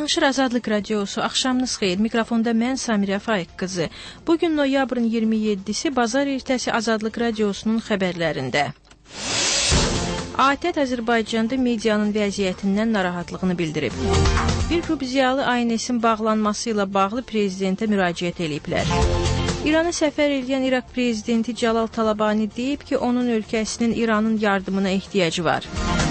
Danışır Azadlıq Radiosu, axşamınız xeyir. Mikrofonda mən Samirə Faiq qızı. Bugün noyabrın 27-si Bazar ertəsi Azadlıq Radiosunun xəbərlərində. ATƏT Azərbaycanda medianın vəziyyətindən narahatlığını bildirib. Bir qrup ziyalı ANS-in bağlanması ilə bağlı prezidentə müraciət ediblər. İrana səfər edən İraq prezidenti Cəlal Talabani deyib ki, onun ölkəsinin İranın yardımına ehtiyacı var.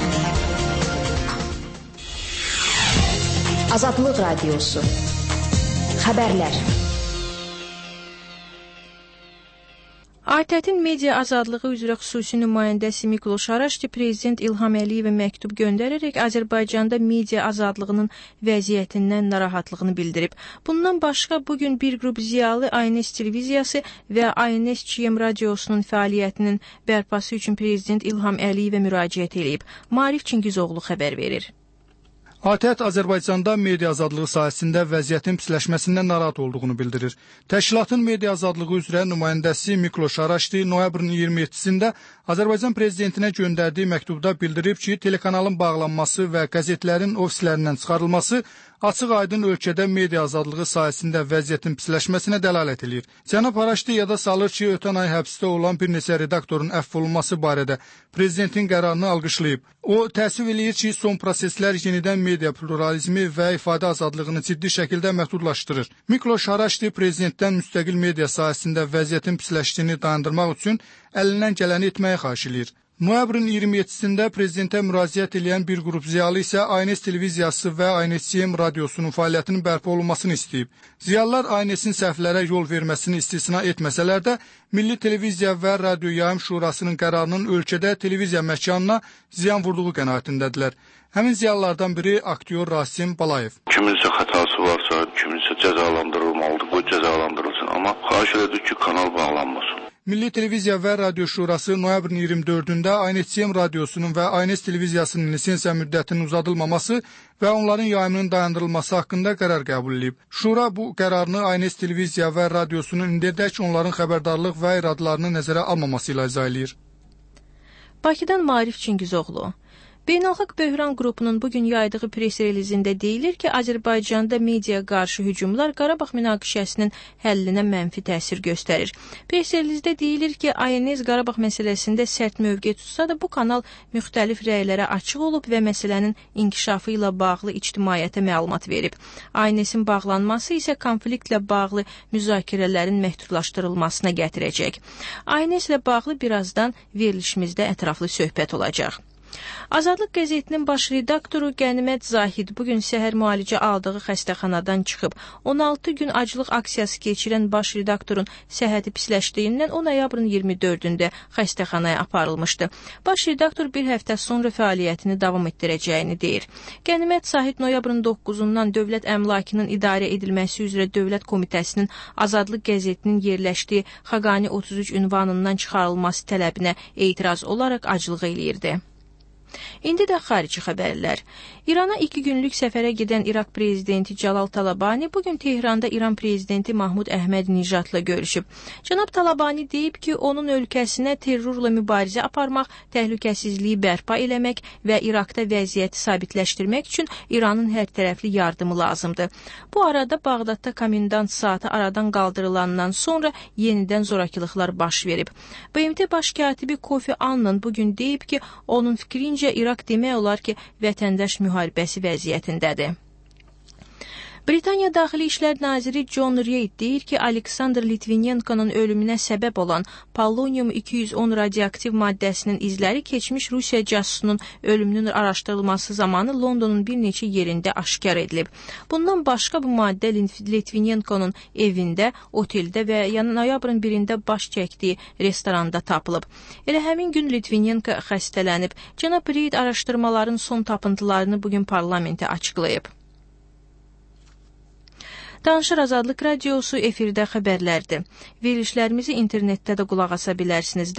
Azadlıq Radiosu. Xəbərlər. ATƏT-in media azadlığı üzrə xüsusi nümayəndəsi Mikloş Araşdi prezident İlham Əliyevə məktub göndərərək Azərbaycanda media azadlığının vəziyyətindən narahatlığını bildirib. Bundan başqa bugün bir qrup ziyalı ANS televiziyası və ANS GM radiosunun fəaliyyətinin bərpası üçün prezident İlham Əliyevə müraciət edib. Maarif Çingizoğlu xəbər verir. ATƏT Azərbaycanda media azadlığı sahəsində vəziyyətin pisləşməsindən narahat olduğunu bildirir. Təşkilatın media azadlığı üzrə nümayəndəsi Mikloş Araşdi noyabrın 27-sində Azərbaycan prezidentinə göndərdiyi məktubda bildirib ki, telekanalın bağlanması və qəzetlərin ofislərindən çıxarılması açıq-aydın ölkədə media azadlığı sahəsində vəziyyətin pisləşməsinə dəlalət edir. Cənab Araşdi yada salır ki, ötən ay həbsdə olan bir neçə redaktorun əfv olunması barədə prezidentin qərarını alqışlayıb. O, təəssüf eləyir ki, son proseslər yenidən media pluralizmi və ifadə azadlığını ciddi şəkildə məhdudlaşdırır. Mikloş Araşdi prezidentdən müstəqil media sahəsində vəziyyətin pisləşdiyini dayandırmaq üçün əlindən gələni etməyə xahiş edir. Noyabrın 27-sində prezidentə müraciət edən bir qrup ziyalı isə ANS televiziyası və ANS-CM radiosunun fəaliyyətinin bərpa olunmasını istəyib. Ziyalılar ANS-in səhvlərə yol verməsini istisna etməsələr də, Milli Televiziya və Radio Yayım Şurasının qərarının ölkədə televiziya məkanına ziyan vurduğu qənaətindədirlər. Həmin ziyalılardan biri aktyor Rasim Balayev. Kiminsə xətası varsa, kiminsə cəzalandırılmalıdır, bu cəzalandırılsın, amma xahiş edirik ki, kanal bağlanmasın. Milli Televiziya və Radio Şurası noyabrın 24-də ANS-CM radiosunun və ANS televiziyasının lisensiya müddətinin uzadılmaması və onların yayımının dayandırılması haqqında qərar qəbul edib. Şura bu qərarını ANS televiziya və radiosunun indiyədək onların xəbərdarlıq və iradlarını nəzərə almaması ilə izah edir. Bakıdan Maarif Çingizoğlu. Beynəlxalq Böhran qrupunun bugün yaydığı pres relizində deyilir ki, Azərbaycanda media qarşı hücumlar Qarabağ münaqişəsinin həllinə mənfi təsir göstərir. Pres relizdə deyilir ki, ANS Qarabağ məsələsində sərt mövqe tutsa da bu kanal müxtəlif rəylərə açıq olub və məsələnin inkişafı ilə bağlı ictimaiyyətə məlumat verib. ANS-in bağlanması isə konfliktlə bağlı müzakirələrin məhdudlaşdırılmasına gətirəcək. ANS ilə bağlı birazdan verilişimizdə ətraflı söhbət olacaq. Azadlıq qəzetinin baş redaktoru Qənimət Zahid bugün səhər müalicə aldığı xəstəxanadan çıxıb. 16 gün aclıq aksiyası keçirən baş redaktorun səhhəti pisləşdiyindən 10 noyabrın 24-də xəstəxanaya aparılmışdı. Baş redaktor bir həftə sonra fəaliyyətini davam etdirəcəyini deyir. Qənimət Zahid noyabrın 9-undan Dövlət Əmlakının idarə edilməsi üzrə Dövlət Komitəsinin Azadlıq qəzetinin yerləşdiyi Xaqani 33 ünvanından çıxarılması tələbinə etiraz olaraq aclıq eləyirdi. İndi də xarici xəbərlər. İrana 2 günlük səfərə gedən İraq prezidenti Cəlal Talabani bugün Tehranda İran prezidenti Mahmud Əhməd-Nijadla görüşüb. Cənab Talabani deyib ki, onun ölkəsinə terrorla mübarizə aparmaq, təhlükəsizliyi bərpa eləmək və İraqda vəziyyəti sabitləşdirmək üçün İranın hər tərəfli yardımı lazımdır. Bu arada Bağdadda komendant saatı aradan qaldırılandan sonra yenidən zorakılıqlar baş verib. BMT baş katibi Kofi Annan bugün deyib ki, onun fikrincə İraq demək olar ki, vətəndaş müharibəsi vəziyyətindədir. Britaniya Daxili İşlər Naziri John Reid deyir ki, Aleksandr Litvinenkonun ölümünə səbəb olan Polonium-210 radioaktiv maddəsinin izləri keçmiş Rusiya casusunun ölümünün araşdırılması zamanı Londonun bir neçə yerində aşkar edilib. Bundan başqa bu maddə Litvinenkonun evində, oteldə və noyabrın 1-də baş çəkdiyi restoranda tapılıb. Elə həmin gün Litvinenko xəstələnib. Cənab Reid araşdırmaların son tapıntılarını bugün parlamentə açıqlayıb. Danışır Azadlıq Radiosu efirdə xəbərlərdir. Verilişlərimizi internetdə də qulaq asa bilərsiniz.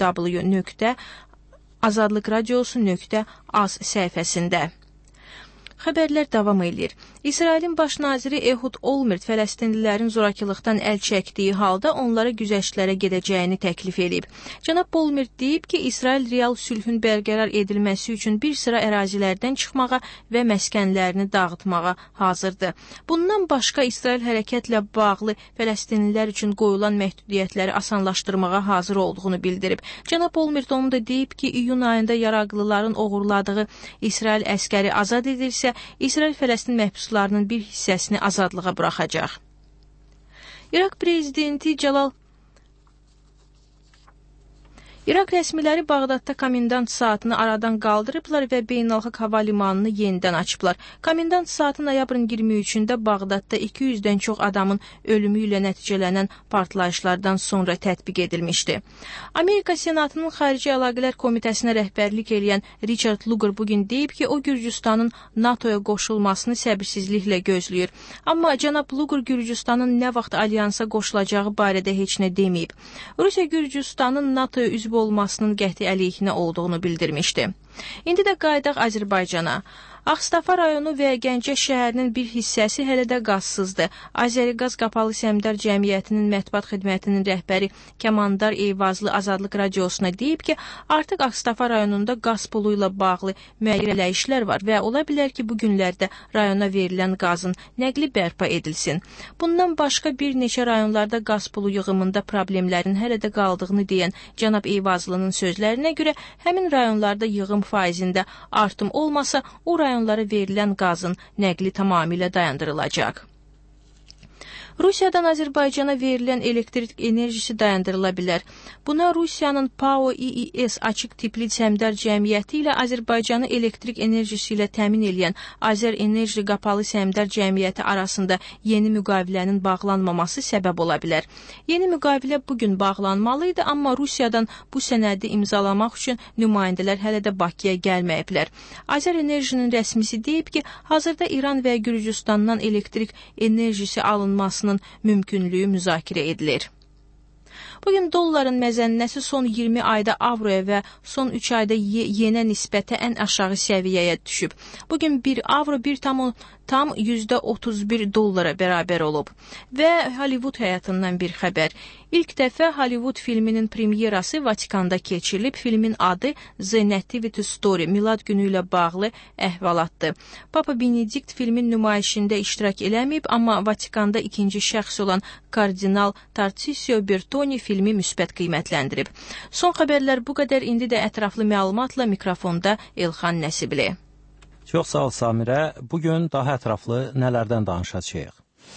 www.azadlıqradiosu.az səhifəsində. Xəbərlər davam edir. İsrailin baş naziri Ehud Olmert Fələstinlilərin zorakılıqdan əl çəkdiyi halda onlara güzəştlərə gedəcəyini təklif edib. Cənab Olmert deyib ki, İsrail real sülhün bərqərar edilməsi üçün bir sıra ərazilərdən çıxmağa və məskənlərini dağıtmağa hazırdır. Bundan başqa İsrail hərəkətlə bağlı Fələstinlilər üçün qoyulan məhdudiyyətləri asanlaşdırmağa hazır olduğunu bildirib. Cənab Olmert onu da deyib ki, iyun ayında yaraqlıların uğurladığı İsrail əskəri azad edilsə, İsrail Fələstin məhbuslarının bir hissəsini azadlığa buraxacaq. İraq rəsmiləri Bağdadda komendant saatını aradan qaldırıblar və beynəlxalq hava limanını yenidən açıblar. Komendant saatı noyabrın 23-də Bağdadda 200-dən çox adamın ölümü ilə nəticələnən partlayışlardan sonra tətbiq edilmişdi. Amerika Senatının Xarici Əlaqələr Komitəsinə rəhbərlik edən Richard Lugar bugün deyib ki, o Gürcüstanın NATO-ya qoşulmasını səbirsizliklə gözləyir. Amma cənab Lugar Gürcüstanın nə vaxt alyansa qoşulacağı barədə heç nə deməyib. Rusiya Gürcüstanın NATO-ya üzv olmasının qəti əleyhinə olduğunu bildirmişdi. İndi də qayıdaq Azərbaycana. Ağstafa rayonu və Gəncə şəhərinin bir hissəsi hələ də qazsızdır. Azəriqaz Qapalı Səhmdar Cəmiyyətinin mətbuat xidmətinin rəhbəri Kəmandar Eyvazlı Azadlıq Radiosuna deyib ki, artıq Ağstafa rayonunda qaz pulu ilə bağlı müəyyən eləyişlər var və ola bilər ki, bu günlərdə rayona verilən qazın nəqli bərpa edilsin. Bundan başqa bir neçə rayonlarda qaz pulu yığımında problemlərin hələ də qaldığını deyən cənab Eyvazlının sözlərinə görə, həmin rayonlarda yığım faizində artım olmasa, o rayonlara verilən qazın nəqli tamamilə dayandırılacaq. Rusiyadan Azərbaycana verilən elektrik enerjisi dayandırıla bilər. Buna Rusiyanın PAO İİS açıq tipli səhmdar cəmiyyəti ilə Azərbaycanı elektrik enerjisi ilə təmin edən Azər Enerji Qapalı Səhmdar Cəmiyyəti arasında yeni müqavilənin bağlanmaması səbəb ola bilər. Yeni müqavilə bugün bağlanmalı idi, amma Rusiyadan bu sənədi imzalamaq üçün nümayəndələr hələ də Bakıya gəlməyiblər. Azər Enerjinin rəsmisi deyib ki, hazırda İran və Gürcüstandan elektrik enerjisi alınmasının mümkünlüyü müzakirə edilir. Bugün dolların məzənnəsi son 20 ayda avroya və son 3 ayda yenə nisbətə ən aşağı səviyyəyə düşüb. Bugün 1 avro tam %31 dollara bərabər olub. Və Hollywood həyatından bir xəbər. İlk dəfə Hollywood filminin premyerası Vatikanda keçirilib. Filmin adı The Nativity Story, milad günü ilə bağlı əhvalatdır. Papa Benedikt filmin nümayişində iştirak eləməyib, amma Vatikanda ikinci şəxs olan kardinal Tarcisio Bertoni filmi müsbət qiymətləndirib. Son xəbərlər bu qədər. İndi də ətraflı məlumatla mikrofonda Elxan Nəsibli. Çox sağ ol Samirə. Bugün daha ətraflı nələrdən danışacağıq?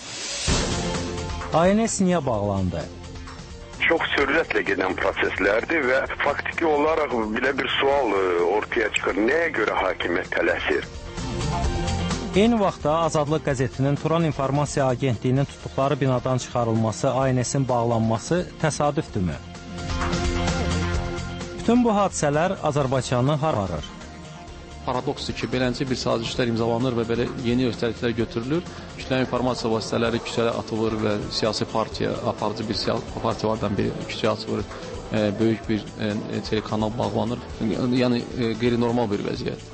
ANS niyə bağlandı? Çox sürətlə gedən proseslərdir və faktiki olaraq belə bir sual ortaya çıxır. Nəyə görə hakimiyyət tələsir? Eyni vaxtda Azadlıq qəzetinin Turan İnformasiya Agentliyinin tutduqları binadan çıxarılması, ANS-in bağlanması təsadüfdürmü? Bütün bu hadisələr Azərbaycanı hararır. Paradoksdur ki, beləncə bir sazişlər imzalanır və belə yeni öhdəliklər götürülür. Kütləvi informasiya vasitələri küçəyə atılır və siyasi partiya, aparıcı bir siyasi partiyalardan biri küçəyə atılır. Böyük bir telekanal bağlanır. Yəni, qeyri-normal bir vəziyyət.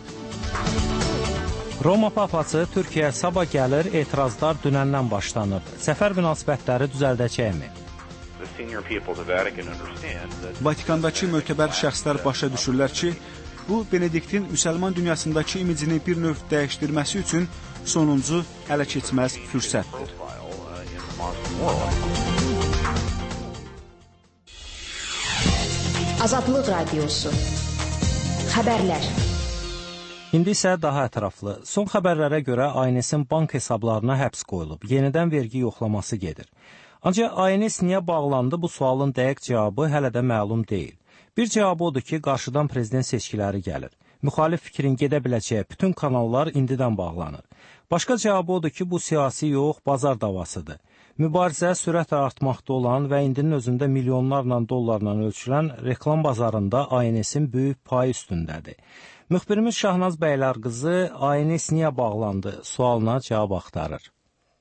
Roma papası Türkiyəyə sabah gəlir, etirazlar dünəndən başlanıb. Səfər münasibətləri düzəldəcəkmi? Vatikandakı mötəbər şəxslər başa düşürlər ki, bu, Benediktin müsəlman dünyasındakı imicini bir növ dəyişdirməsi üçün sonuncu ələ keçməz fürsətdir. Azadlıq Radiosu. Xəbərlər. İndi isə daha ətraflı. Son xəbərlərə görə ANS-in bank hesablarına həbs qoyulub. Yenidən vergi yoxlaması gedir. Ancaq ANS niyə bağlandı, bu sualın dəqiq cavabı hələ də məlum deyil. Bir cavabı odur ki, qarşıdan prezident seçkiləri gəlir. Müxalif fikrin gedə biləcəyi bütün kanallar indidən bağlanır. Başqa cavabı odur ki, bu siyasi yox, bazar davasıdır. Mübarizə sürətlə artmaqda olan və indinin özündə milyonlarla dollarla ölçülən reklam bazarında ANS-in böyük payı üstündədir. Müxbirimiz Şahnaz Bəylərqızı ANS niyə bağlandı sualına cavab axtarır.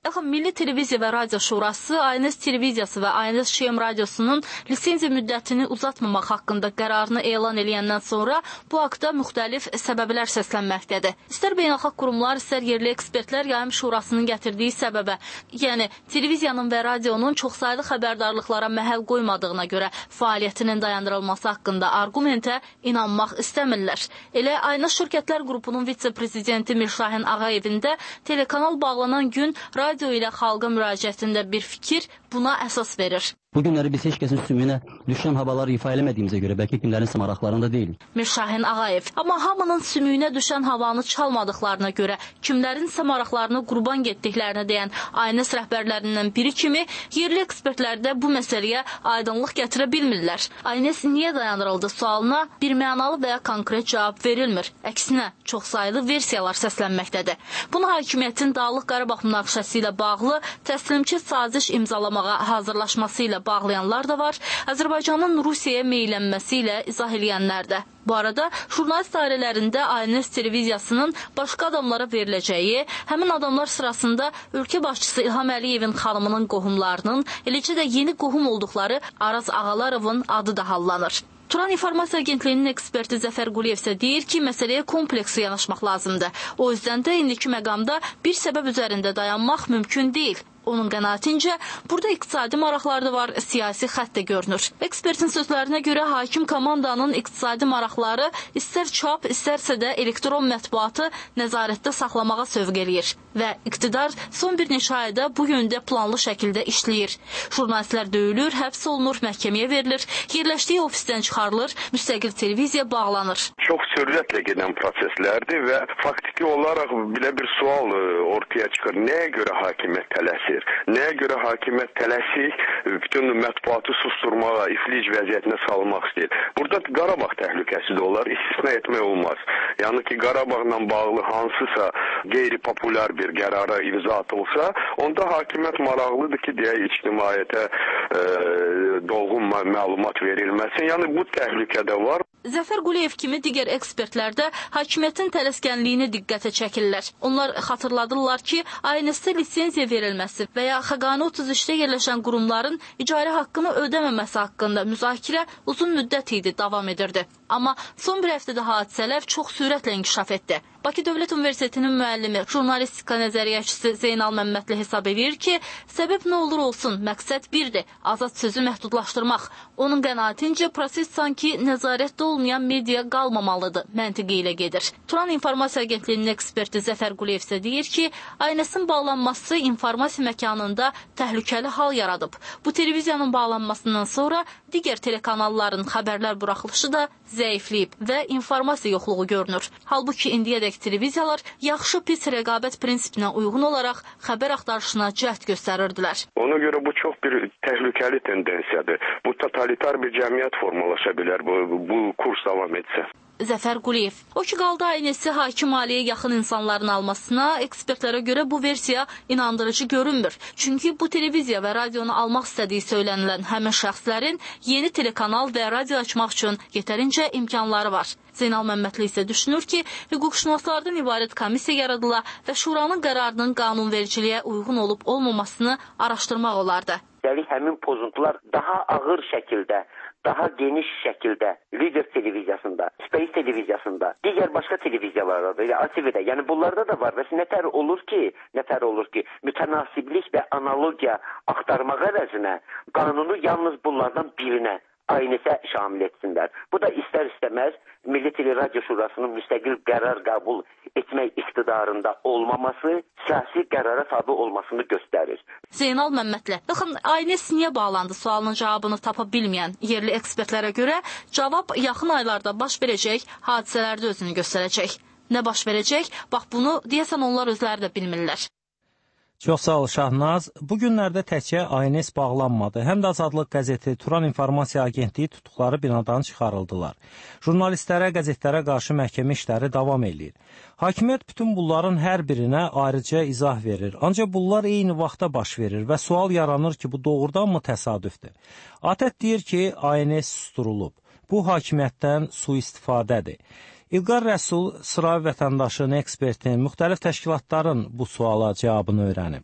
Yaxın Milli Televiziya və Radio Şurası ANS televiziyası və ANS Şem radiosunun lisenziya müddətini uzatmamaq haqqında qərarını elan edəndən sonra bu haqda müxtəlif səbəblər səslənməkdədir. İstər beynəlxalq qurumlar, istər yerli ekspertlər Yayım Şurasının gətirdiyi səbəbə, yəni televiziyanın və radionun çoxsaylı xəbərdarlıqlara məhəl qoymadığına görə fəaliyyətinin dayandırılması haqqında argumentə inanmaq istəmirlər. Elə ANS Şirkətlər Qrupunun vitse-prezidenti Mirşahin Ağayevin də telekanal bağlanan gün radio ilə xalqa müraciətində bir fikir buna əsas verir. Bu günləri biz heç kəsin sümüyünə düşən havaları ifa eləmədiyimizə görə bəlkə kimlərin maraqlarında deyil. Mirşahin Ağayev, amma hamının sümüyünə düşən havanı çalmadıqlarına görə kimlərin maraqlarını qurban getdiklərini deyən ANS rəhbərlərindən biri kimi yerli ekspertlər də bu məsələyə aydınlıq gətirə bilmirlər. ANS niyə dayandırıldı sualına birmənalı və ya konkret cavab verilmir. Əksinə, çoxsaylı versiyalar səslənməkdədir. Bunu hakimiyyətin Dağlıq Qarabağ münaqişəsi ilə bağlı təslimçi saziş imzalamağa hazırlaşması ilə bağlayanlar da var, Azərbaycanın Rusiyaya meylənməsi ilə izah eləyənlər də. Bu arada, jurnalist dairələrində ANS televiziyasının başqa adamlara veriləcəyi, həmin adamlar sırasında ölkə başçısı İlham Əliyevin xanımının qohumlarının, eləcə də yeni qohum olduqları Araz Ağalarovun adı da hallanır. Turan İnformasiya Agentliyinin eksperti Zəfər Quliyev isə deyir ki, məsələyə kompleksi yanaşmaq lazımdır. O yüzdən də indiki məqamda bir səbəb üzərində dayanmaq mümkün deyil. Onun qənaətincə, burada iqtisadi maraqlar da var, siyasi xətt də görünür. Ekspertin sözlərinə görə hakim komandanın iqtisadi maraqları istər çap, istərsə də elektron mətbuatı nəzarətdə saxlamağa sövq eləyir və iqtidar son bir neçə ayda bu yöndə planlı şəkildə işləyir. Jurnalistlər döyülür, həbs olunur, məhkəməyə verilir, yerləşdiyi ofisdən çıxarılır, müstəqil televiziya bağlanır. Çox sürətlə gedən proseslərdir və faktiki olaraq belə bir sual ortaya çıxır. Nəyə görə hakimiyyət tələsir? Nəyə görə hakimiyyət tələsik bütün mətbuatı susturmağa, iflic vəziyyətinə salmaq istəyir? Burada Qarabağ təhlükəsi də olar, istisna etmək olmaz. Yəni ki, Qarabağla bağlı hansısa qeyri-populyar bir qərara imza atılsa, onda hakimiyyət maraqlıdır ki, deyək, ictimaiyyətə dolğun məlumat verilməsin. Yəni bu təhlükə də var. Zəfər Quliyev kimi digər ekspertlər də hakimiyyətin tələskənliyini diqqətə çəkirlər. Onlar xatırladırlar ki, ANS-də lisenziya verilməsi və ya Xəqani 33-də yerləşən qurumların icarə haqqını ödəməməsi haqqında müzakirə uzun müddət idi, davam edirdi. Amma son bir həftədə hadisələr çox sürətlə inkişaf etdi. Bakı Dövlət Universitetinin müəllimi, jurnalistika nəzəriyyəçisi Zeynal Məmmədli hesab edir ki, səbəb nə olur olsun, məqsəd birdir, azad sözü məhdudlaşdırmaq. Onun qənaətincə proses sanki nəzarətdə olmayan media qalmamalıdır, məntiqi ilə gedir. Turan İnformasiya Agentliyinin eksperti Zəfər Quliyev isə deyir ki, ANS-in bağlanması informasiya məkanında təhlükəli hal yaradıb. Bu televiziyanın bağlanmasından sonra digər telekanalların xəbərlər buraxılışı da zəifləyib və informasiya yoxluğu görünür. Halbuki indiyədək televiziyalar yaxşı-pis rəqabət prinsipinə uyğun olaraq xəbər axtarışına cəhd göstərirdilər. Ona görə bu çox bir təhlükəli tendensiyadır. Bu totalitar bir cəmiyyət formalaşa bilər bu kurs davam etsə. Zəfər Quliyev. O ki, qaldı ANS-i hakim aliyə yaxın insanların almasına, ekspertlərə görə bu versiya inandırıcı görünmür. Çünki bu televiziya və radionu almaq istədiyi söylənilən həmin şəxslərin yeni telekanal və radio açmaq üçün yetərincə imkanları var. Zeynal Məmmədli isə düşünür ki, hüquqşünaslardan ibarət komissiya yaradıla və şuranın qərarının qanunvericiliyə uyğun olub-olmamasını araşdırmaq olardı. Həmin pozuntular daha ağır şəkildə, daha geniş şəkildə Lider televiziyasında, Space televiziyasında, digər başqa televiziyalarda da, ATV-də, yəni bunlarda da var və nətər olur ki, mütənasiblik və analogiya axtarmaq əvəzinə qanunu yalnız bunlardan birinə, ANS-ə şamil etsinlər. Bu da istər-istəməz Milli Televiziya Şurasının müstəqil qərar qəbul etmək iqtidarında olmaması, siyasi qərara tabi olmasını göstərir. Zeynal Məmmədli, baxın, ANS niyə bağlandı sualının cavabını tapa bilməyən yerli ekspertlərə görə cavab yaxın aylarda baş verəcək hadisələrdə özünü göstərəcək. Nə baş verəcək? Bax, bunu deyəsən onlar özləri də bilmirlər. Çox sağ ol Şahnaz. Bu günlərdə təkcə ANS bağlanmadı. Həm də Azadlıq qəzeti, Turan İnformasiya Agentliyi tutduqları binadan çıxarıldılar. Jurnalistlərə, qəzetlərə qarşı məhkəmə işləri davam edir. Hakimiyyət bütün bunların hər birinə ayrıca izah verir. Ancaq bunlar eyni vaxtda baş verir və sual yaranır ki, bu doğrudanmı təsadüfdür? ATƏT deyir ki, ANS susturulub. Bu hakimiyyətdən sui-istifadədir. İlqar Rəsul, sıra vətəndaşın, ekspertin, müxtəlif təşkilatların bu suala cavabını öyrənib.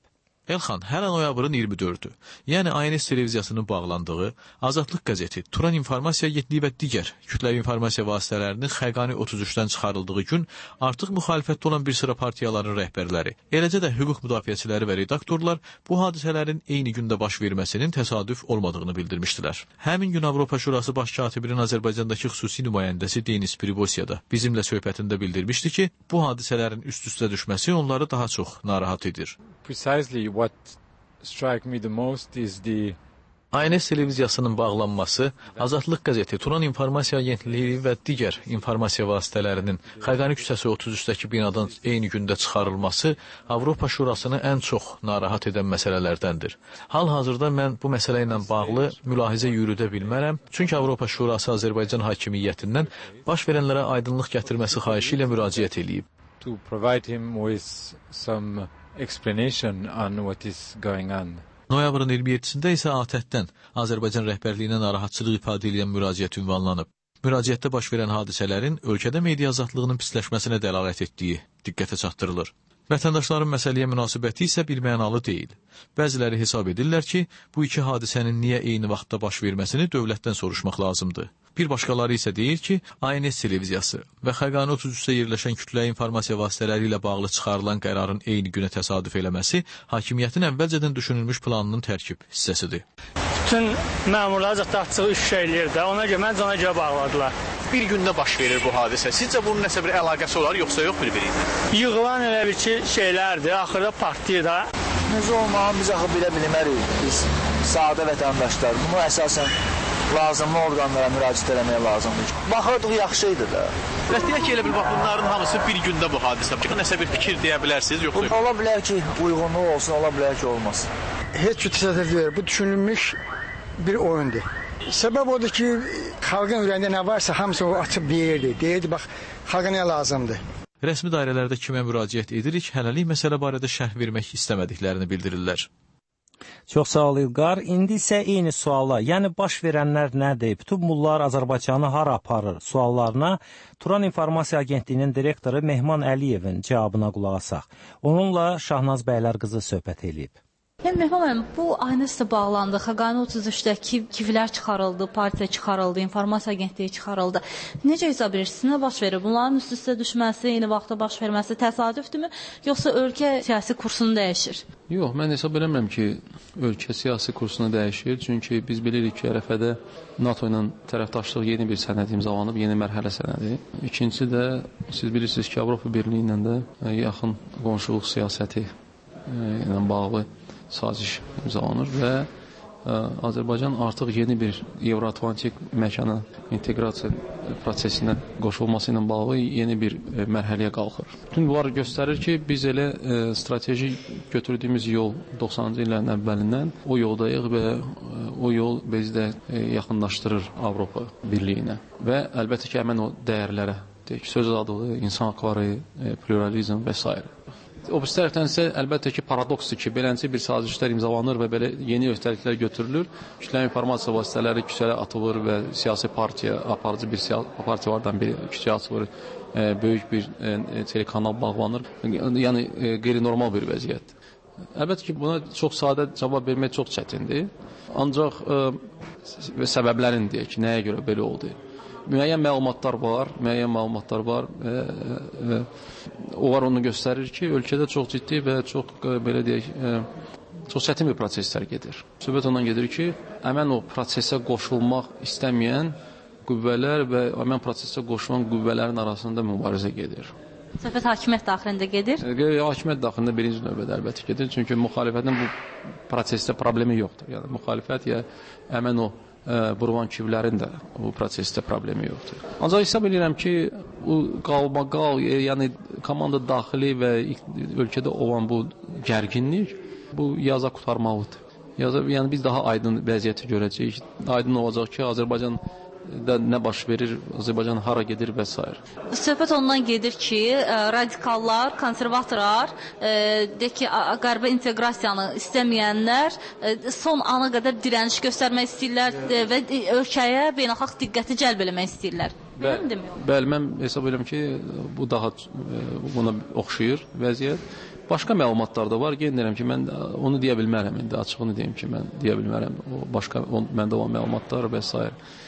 Elxan, hələ noyabrın 24-dür. Yəni ANS televiziyasının bağlandığı, Azadlıq qəzeti, Turan İnformasiya Agentliyi və digər kütləvi informasiya vasitələrinin Xəqani 33-dən çıxarıldığı gün artıq müxalifətdə olan bir sıra partiyaların rəhbərləri, eləcə də hüquq müdafiəçiləri və redaktorlar bu hadisələrin eyni gündə baş verməsinin təsadüf olmadığını bildirmişdilər. Həmin gün Avropa Şurası baş katibinin Azərbaycandakı xüsusi nümayəndəsi Denis Pribosya da bizimlə söhbətində bildirmişdi ki, bu hadisələrin üst-üstə düşməsi onları daha çox narahat edir. Precisely what strike me the most is the ANS televiziyasının bağlanması, Azadlıq qəzeti, Turan İnformasiya Agentliyi və digər informasiya vasitələrinin Xəqani küçəsi 33-dəki binadan eyni gündə çıxarılması Avropa Şurasını ən çox narahat edən məsələlərdəndir. Hal-hazırda mən bu məsələ ilə bağlı mülahizə yürüdə bilmərəm, çünki Avropa Şurası Azərbaycan hakimiyyətindən baş verənlərə aydınlıq gətirməsi xahişi ilə müraciət edib. To provide him with some explanation on what is going on. Noyabrın 27-sində isə ATƏT-dən Azərbaycan rəhbərliyinə narahatçılıq ifadə edən müraciət ünvanlanıb. Müraciətdə baş verən hadisələrin ölkədə media azadlığının pisləşməsinə dəlalət etdiyi diqqətə çatdırılır. Vətəndaşların məsələyə münasibəti isə birmənalı deyil. Bəziləri hesab edirlər ki, bu iki hadisənin niyə eyni vaxtda baş verməsini dövlətdən soruşmaq lazımdır. Bir başqaları isə deyir ki, ANS televiziyası və Xəqani 33-də yerləşən kütləvi informasiya vasitələri ilə bağlı çıxarılan qərarın eyni günə təsadüf eləməsi hakimiyyətin əvvəlcədən düşünülmüş planının tərkib hissəsidir. Bütün məmurlar zətdə açıq iş eləyir də, ona görə bağladılar. Bir gündə baş verir bu hadisə. Sizcə bunun nəsə bir əlaqəsi olar, yoxsa yox bir-biri ilə? Yığılan elə bir ki, şeylərdir, axırda partiyir da. Necə olmağını biz axı bilə bilmərik, biz sadə vətəndaşlar. Bunu əsasən lazımlı orqanlara müraciət eləmək lazımdır. Baxırdıq, yaxşı idi da. Və deyək ki, elə bir bunların hamısı bir gündə bu hadisə. Nəsə bir fikir deyə bilərsiniz, yoxsa yox? Ola bilər ki, uyğunluq olsun, ola bilər ki, olmasın. Heç bir təsadüf deyil, bu düşünülmüş bir oyundur. Səbəb odur ki, xalqın ürəyində nə varsa hamısı o açıb deyirdi. Deyirdi, bax, xalqa nə lazımdır. Rəsmi dairələrdə kimə müraciət edirik, hələlik məsələ barədə şərh vermək istəmədiklərini bildirirlər. Çox sağ ol İlqar. İndi isə eyni suala, yəni baş verənlər nədir? Bütün bunlar Azərbaycanı hara aparır? Suallarına Turan İnformasiya Agentliyinin direktoru Mehman Əliyevin cavabına qulaq asaq. Onunla Şahnaz bəylər qızı söhbət edib. Yəni Mehman müəllim, bu ANS-də bağlandı, Xəqani 33-dəki kivlər çıxarıldı, partiya çıxarıldı, informasiya agentliyi çıxarıldı. Necə hesab edirsiniz, nə baş verir? Bunların üst-üstə düşməsi, eyni vaxtda baş verməsi təsadüfdürmü, yoxsa ölkə siyasi kursunu dəyişir? Yox, mən hesab eləmirəm ki, ölkə siyasi kursunu dəyişir, çünki biz bilirik ki, ərəfədə NATO ilə tərəfdaşlıq yeni bir sənəd imzalanıb, yeni mərhələ sənədi. İkincisi də, siz bilirsiniz ki, Avropa Birliyi ilə də yaxın qonşuluq siyasəti ilə bağlı saziş imzalanır və Azərbaycan artıq yeni bir Evroatlantik məkana inteqrasiya prosesinə qoşulması ilə bağlı yeni bir mərhələyə qalxır. Bütün bunlar göstərir ki, biz elə strateji götürdüyümüz yol 90-cı illərin əvvəlindən o yoldayıq və o yol bizi də yaxınlaşdırır Avropa Birliyinə və əlbəttə ki, həmən o dəyərlərə, söz azadlığı, insan haqları, pluralizm və s. O bir tərəfdən isə əlbəttə ki, paradoksdur ki, beləncə bir sazişlər imzalanır və belə yeni öhdəliklər götürülür. Kütləvi informasiya vasitələri küçəyə atılır və siyasi partiya, aparıcı bir partiyalardan biri küçəyə atılır, böyük bir telekanal bağlanır. Yəni, qeyri-normal bir vəziyyətdir. Əlbəttə ki, buna çox sadə cavab vermək çox çətindir. Ancaq səbəblərini deyək ki, nəyə görə belə oldu? Müəyyən məlumatlar var. Onlar onu göstərir ki, ölkədə çox ciddi və çox, belə deyək, çox çətin bir proseslər gedir. Söhbət ondan gedir ki, həmən o prosesə qoşulmaq istəməyən qüvvələr və həmən prosesə qoşulan qüvvələrin arasında mübarizə gedir. Söhbət hakimiyyət daxilində gedir? Hakimiyyət daxilində birinci növbədə əlbəttə gedir. Çünki müxalifətin bu prosesdə problemi yoxdur. Yəni, müxalifət ya həmən o vurulan kivlərin də bu prosesdə problemi yoxdur. Ancaq hesab edirəm ki, bu qalmaqal, yəni komanda daxili və ölkədə olan bu gərginlik bu yaza qurtarmalıdır. Yəni biz daha aydın vəziyyəti görəcəyik. Aydın olacaq ki, Azərbaycanda nə baş verir, Azərbaycan hara gedir və s. Söhbət ondan gedir ki, radikallar, konservatorlar, qərbə inteqrasiyanı istəməyənlər son ana qədər dirəniş göstərmək istəyirlər və ölkəyə beynəlxalq diqqəti cəlb eləmək istəyirlər. Bəli, mən hesab edirəm ki, bu daha buna oxşayır vəziyyət. Başqa məlumatlar da var. Yenə deyirəm ki, mən onu deyə bilmərəm. İndi açığını deyim ki, mən deyə bilmərəm. O başqa məndə olan məlumatlar və s.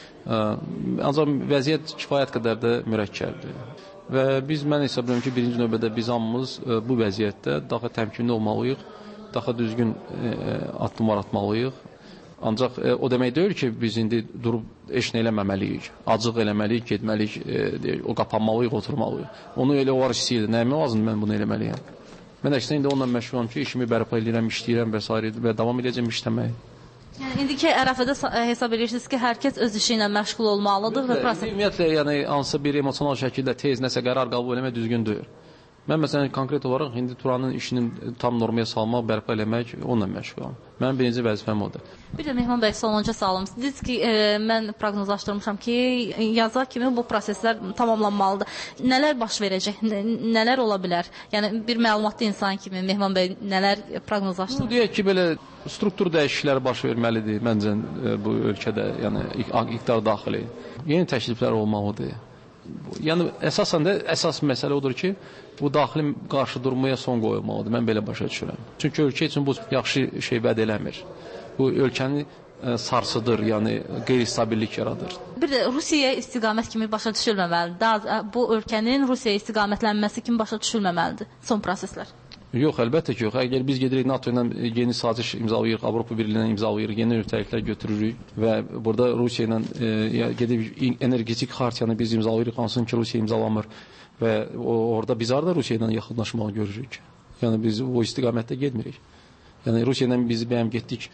Ancaq vəziyyət kifayət qədər də mürəkkəbdir. Və mən hesab edirəm ki, birinci növbədə biz hamımız bu vəziyyətdə daha təmkinli olmalıyıq, daha düzgün addımlar atmalıyıq. Ancaq o demək deyil ki, biz indi durub heç nə eləməməliyik, acıq eləməliyik, getməliyik, o qapanmalıyıq, oturmalıyıq. Onu elə olar istəyirdi, nəyimə lazımdır mən bunu eləməliyəm. Mən əksinə indi onunla məşğulam ki, işimi bərpa edirəm, işləyirəm və s. və davam edəcəm işləməyə. Yəni indiki ərəfədə hesab edirsiniz ki, hər kəs öz işi ilə məşğul olmalıdır və proses. Ümumiyyətlə, yəni hansısa bir emosional şəkildə tez nəsə qərar qəbul etmək düzgündür. Mən məsələn konkret olaraq indi Turanın işinin tam normaya salmaq, bərpa eləmək onunla məşğulam. Mənim birinci vəzifəm odur. Bir də Mehman bəy, sonuncu sualım. Dediniz ki, mən proqnozlaşdırmışam ki, yaza kimi bu proseslər tamamlanmalıdır. Nələr baş verəcək? Nələr ola bilər? Yəni bir məlumatlı insan kimi Mehman bəy nələr proqnozlaşdırır? Deyək ki, belə struktur dəyişiklikləri baş verməlidir məncə bu ölkədə, yəni iqtidar daxili. Yeni təkliflər olmalıdır. Yəni əsasən də əsas məsələ odur ki, bu daxili qarşıdurmaya son qoyulmalıdır. Mən belə başa düşürəm. Çünki ölkə üçün bu yaxşı şey vəd eləmir. Bu ölkəni sarsıdır, yəni qeyri-stabillik yaradır. Bir də Rusiyaya istiqamət kimi başa düşülməməlidir. Bu ölkənin Rusiyaya istiqamətlənməsi kimi başa düşülməməlidir son proseslər. Yox, əlbəttə ki, yox. Əgər biz gedirik NATO ilə yeni saziş imzalayırıq, Avropa Birliyi ilə imzalayırıq, yeni öhdəliklər götürürük və burada Rusiya ilə gedib energetik xartiyanı biz imzalayırıq, hansını ki Rusiya imzalamır və orada biz arada Rusiya ilə yaxınlaşmağı görürük. Yəni biz o istiqamətdə getmirik. Yəni Rusiya ilə biz bəyəm getdik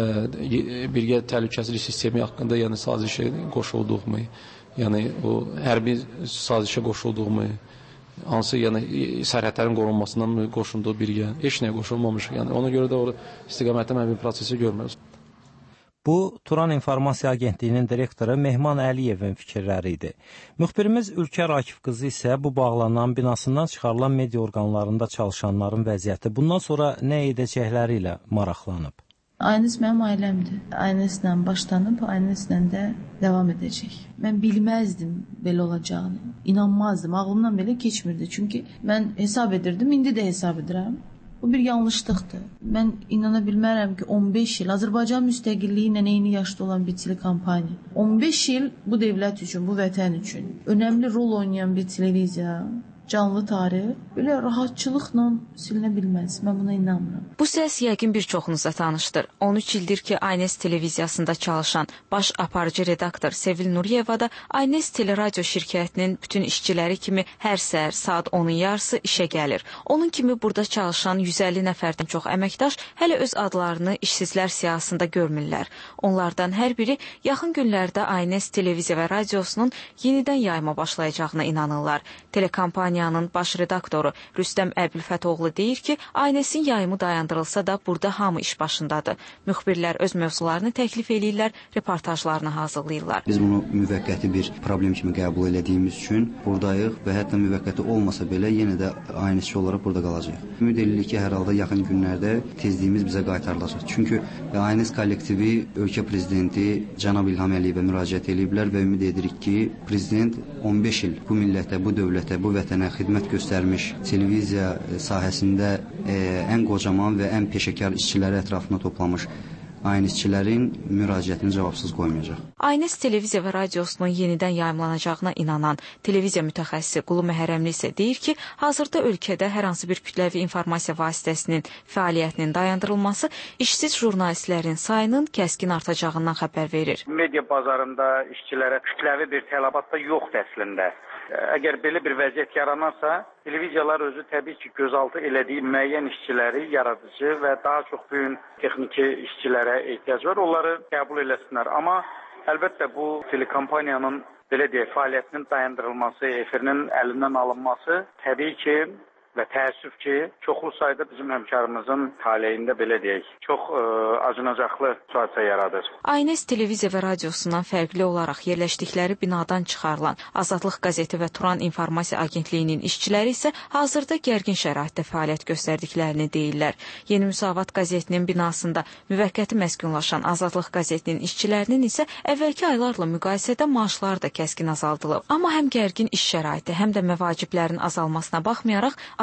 birgə təhlükəsizlik sistemi haqqında, yəni sazişə qoşulduğumu, yəni o hərbi sazişə qoşulduğumu, hansı yəni sərhədlərin qorunmasından qoşulduğu birgə, heç nəyə qoşulmamış. Yəni ona görə də o istiqamətdə mən bir prosesi görmürəm. Bu, Turan İnformasiya Agentliyinin direktoru Mehman Əliyevin fikirləri idi. Müxbirimiz Ülkər Akif qızı isə bu bağlanan binasından çıxarılan media orqanlarında çalışanların vəziyyəti bundan sonra nə edəcəkləri ilə maraqlanıb. Aynəs mənim ailəmdir. Aynəslə başlanıb, Aynəslə də davam edəcək. Mən bilməzdim belə olacağını. İnanmazdım, ağlımdan belə keçmirdi. Çünki mən hesab edirdim, indi də hesab edirəm. Bu bir yanlışlıqdır. Mən inana bilmərəm ki, 15 il Azərbaycan müstəqilliyi ilə eyni yaşda olan bir telekampaniya. 15 il bu dövlət üçün, bu vətən üçün önəmli rol oynayan bir televiziya, canlı tarix belə rahatçılıqla silinə bilməz. Mən buna inanmıram. Bu səs yəqin bir çoxunuza tanışdır. 13 ildir ki, Aynəs televiziyasında çalışan baş aparıcı redaktor Sevil Nuriyeva da Aynəs teleradyo şirkətinin bütün işçiləri kimi hər səhər saat 10-un yarısı işə gəlir. Onun kimi burada çalışan 150 nəfərdən çox əməkdaş hələ öz adlarını işsizlər siyahısında görmürlər. Onlardan hər biri yaxın günlərdə Aynəs televiziya və radiosunun yenidən yayıma başlayacağına inanırlar. Telekampaniyanın baş redaktoru Rüstəm Əbülfətoğlu deyir ki, Aynəsin yayımı dayandırılsa da burada hamı iş başındadır. Müxbirlər öz mövzularını təklif edirlər, reportajlarını hazırlayırlar. Biz bunu müvəqqəti bir problem kimi qəbul etdiyimiz üçün buradayıq və hətta müvəqqəti olmasa belə yenə də aynəsi olaraq burada qalacağıq. Ümid edirik ki, hər halda yaxın günlərdə tezliyimiz bizə qaytarılacaq. Çünki Aynəs kollektivi ölkə prezidenti cənab İlham Əliyevə müraciət ediblər və ümid edirik ki, prezident 15 il bu millətə, bu dövlətə, bu vətənə xidmət göstərmiş televiziya sahəsində ən qocaman və ən peşəkar işçiləri ətrafına toplamış Aynəsçilərin müraciətini cavabsız qoymayacaq. Aynəs televiziya və radiosunun yenidən yayımlanacağına inanan televiziya mütəxəssisi Qulu Məhərrəmli isə deyir ki, hazırda ölkədə hər hansı bir kütləvi informasiya vasitəsinin fəaliyyətinin dayandırılması işsiz jurnalistlərin sayının kəskin artacağından xəbər verir. Media bazarında işçilərə kütləvi bir tələbat da yoxdur əslində. Əgər belə bir vəziyyət yaranarsa, televiziyalar özü təbii ki, gözaltı elədiyi müəyyən işçiləri, yaradıcı və daha çox böyük texniki işçilərə ehtiyac var. Onları qəbul eləsinlər. Amma əlbəttə bu telekampaniyanın belə deyək, fəaliyyətinin dayandırılması, efirinin əlindən alınması təbii ki və təəssüf ki, çoxlu sayda bizim həmkarımızın taleyində belə deyək, çox acınacaqlı situasiya yaradır. Aynəs televiziya və radiosundan fərqli olaraq yerləşdikləri binadan çıxarılan Azadlıq qəzeti və Turan İnformasiya Agentliyinin işçiləri isə hazırda gərgin şəraitdə fəaliyyət göstərdiklərini deyirlər. Yeni Müsavat qəzetinin binasında müvəqqəti məskunlaşan Azadlıq qəzetinin işçilərinin isə əvvəlki aylarla müqayisədə maaşları da kəskin azaldılıb. Amma həm gərgin iş şəraiti, həm də məvaciblərin azalmasına baxmayaraq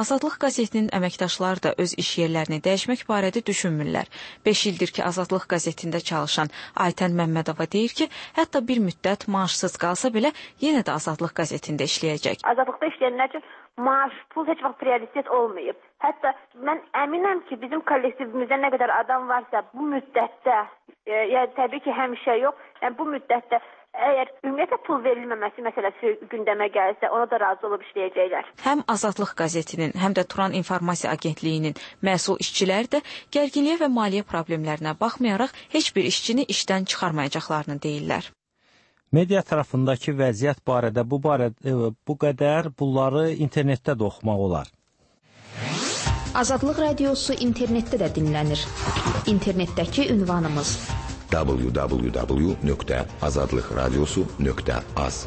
Azadlıq qəzetinin əməkdaşları da öz iş yerlərini dəyişmək barədə düşünmürlər. 5 ildir ki, Azadlıq qəzetində çalışan Aytən Məmmədova deyir ki, hətta bir müddət maaşsız qalsa belə yenə də Azadlıq qəzetində işləyəcək. Azadlıqda işləyənlər üçün maaş, pul heç vaxt prioritet olmayıb. Hətta mən əminəm ki, bizim kollektivimizdə nə qədər adam varsa bu müddətdə, yəni təbii ki, həmişə yox, yəni bu müddətdə əgər ümumiyyətlə pul verilməməsi məsələsi gündəmə gəlsə, ona da razı olub işləyəcəklər. Həm Azadlıq qəzetinin, həm də Turan İnformasiya Agentliyinin məsul işçiləri də gərginliyə və maliyyə problemlərinə baxmayaraq heç bir işçini işdən çıxarmayacaqlarını deyirlər. Media tərəfindəki vəziyyət barədə bu qədər bunları internetdə də oxumaq olar. Azadlıq radiosu internetdə də dinlənir. İnternetdəki ünvanımız www.azadlıqradiosu.az.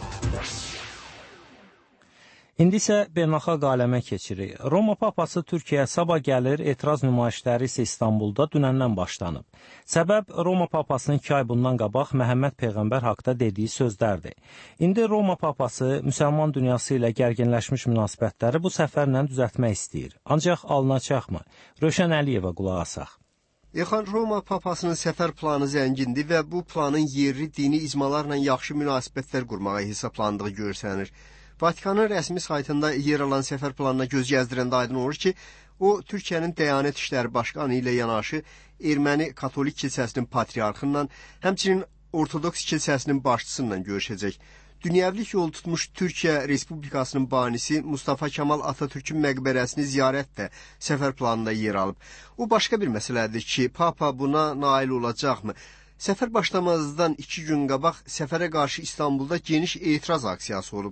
İndi isə beynəlxalq aləmə keçirik. Roma papası Türkiyəyə sabah gəlir, etiraz nümayişləri isə İstanbulda dünəndən başlanıb. Səbəb Roma papasının 2 ay bundan qabaq Məhəmməd Peyğəmbər haqda dediyi sözlərdir. İndi Roma papası müsəlman dünyası ilə gərginləşmiş münasibətləri bu səfərlə düzəltmək istəyir. Ancaq alınacaqmı? Rövşən Əliyevə qulaq asaq. Elxan, Roma papasının səfər planı zəngindir və bu planın yerli dini icmalarla yaxşı münasibətlər qurmağa hesablandığı görsənir. Vatikanın rəsmi saytında yer alan səfər planına göz gəzdirəndə aydın olur ki, o, Türkiyənin Dəyanət İşləri Başqanı ilə yanaşı Erməni Katolik kilsəsinin patriarxından, həmçinin Ortodoks kilsəsinin başçısıyla görüşəcək. Dünyəvilik yol tutmuş Türkiyə Respublikasının banisi Mustafa Kemal Atatürk'ün məqbərəsini ziyarət də səfər planında yer alıb. O başqa bir məsələdir ki, Papa buna nail olacaqmı? Səfər başlamazdan 2 gün qabaq səfərə qarşı İstanbulda geniş etiraz aksiyası olub.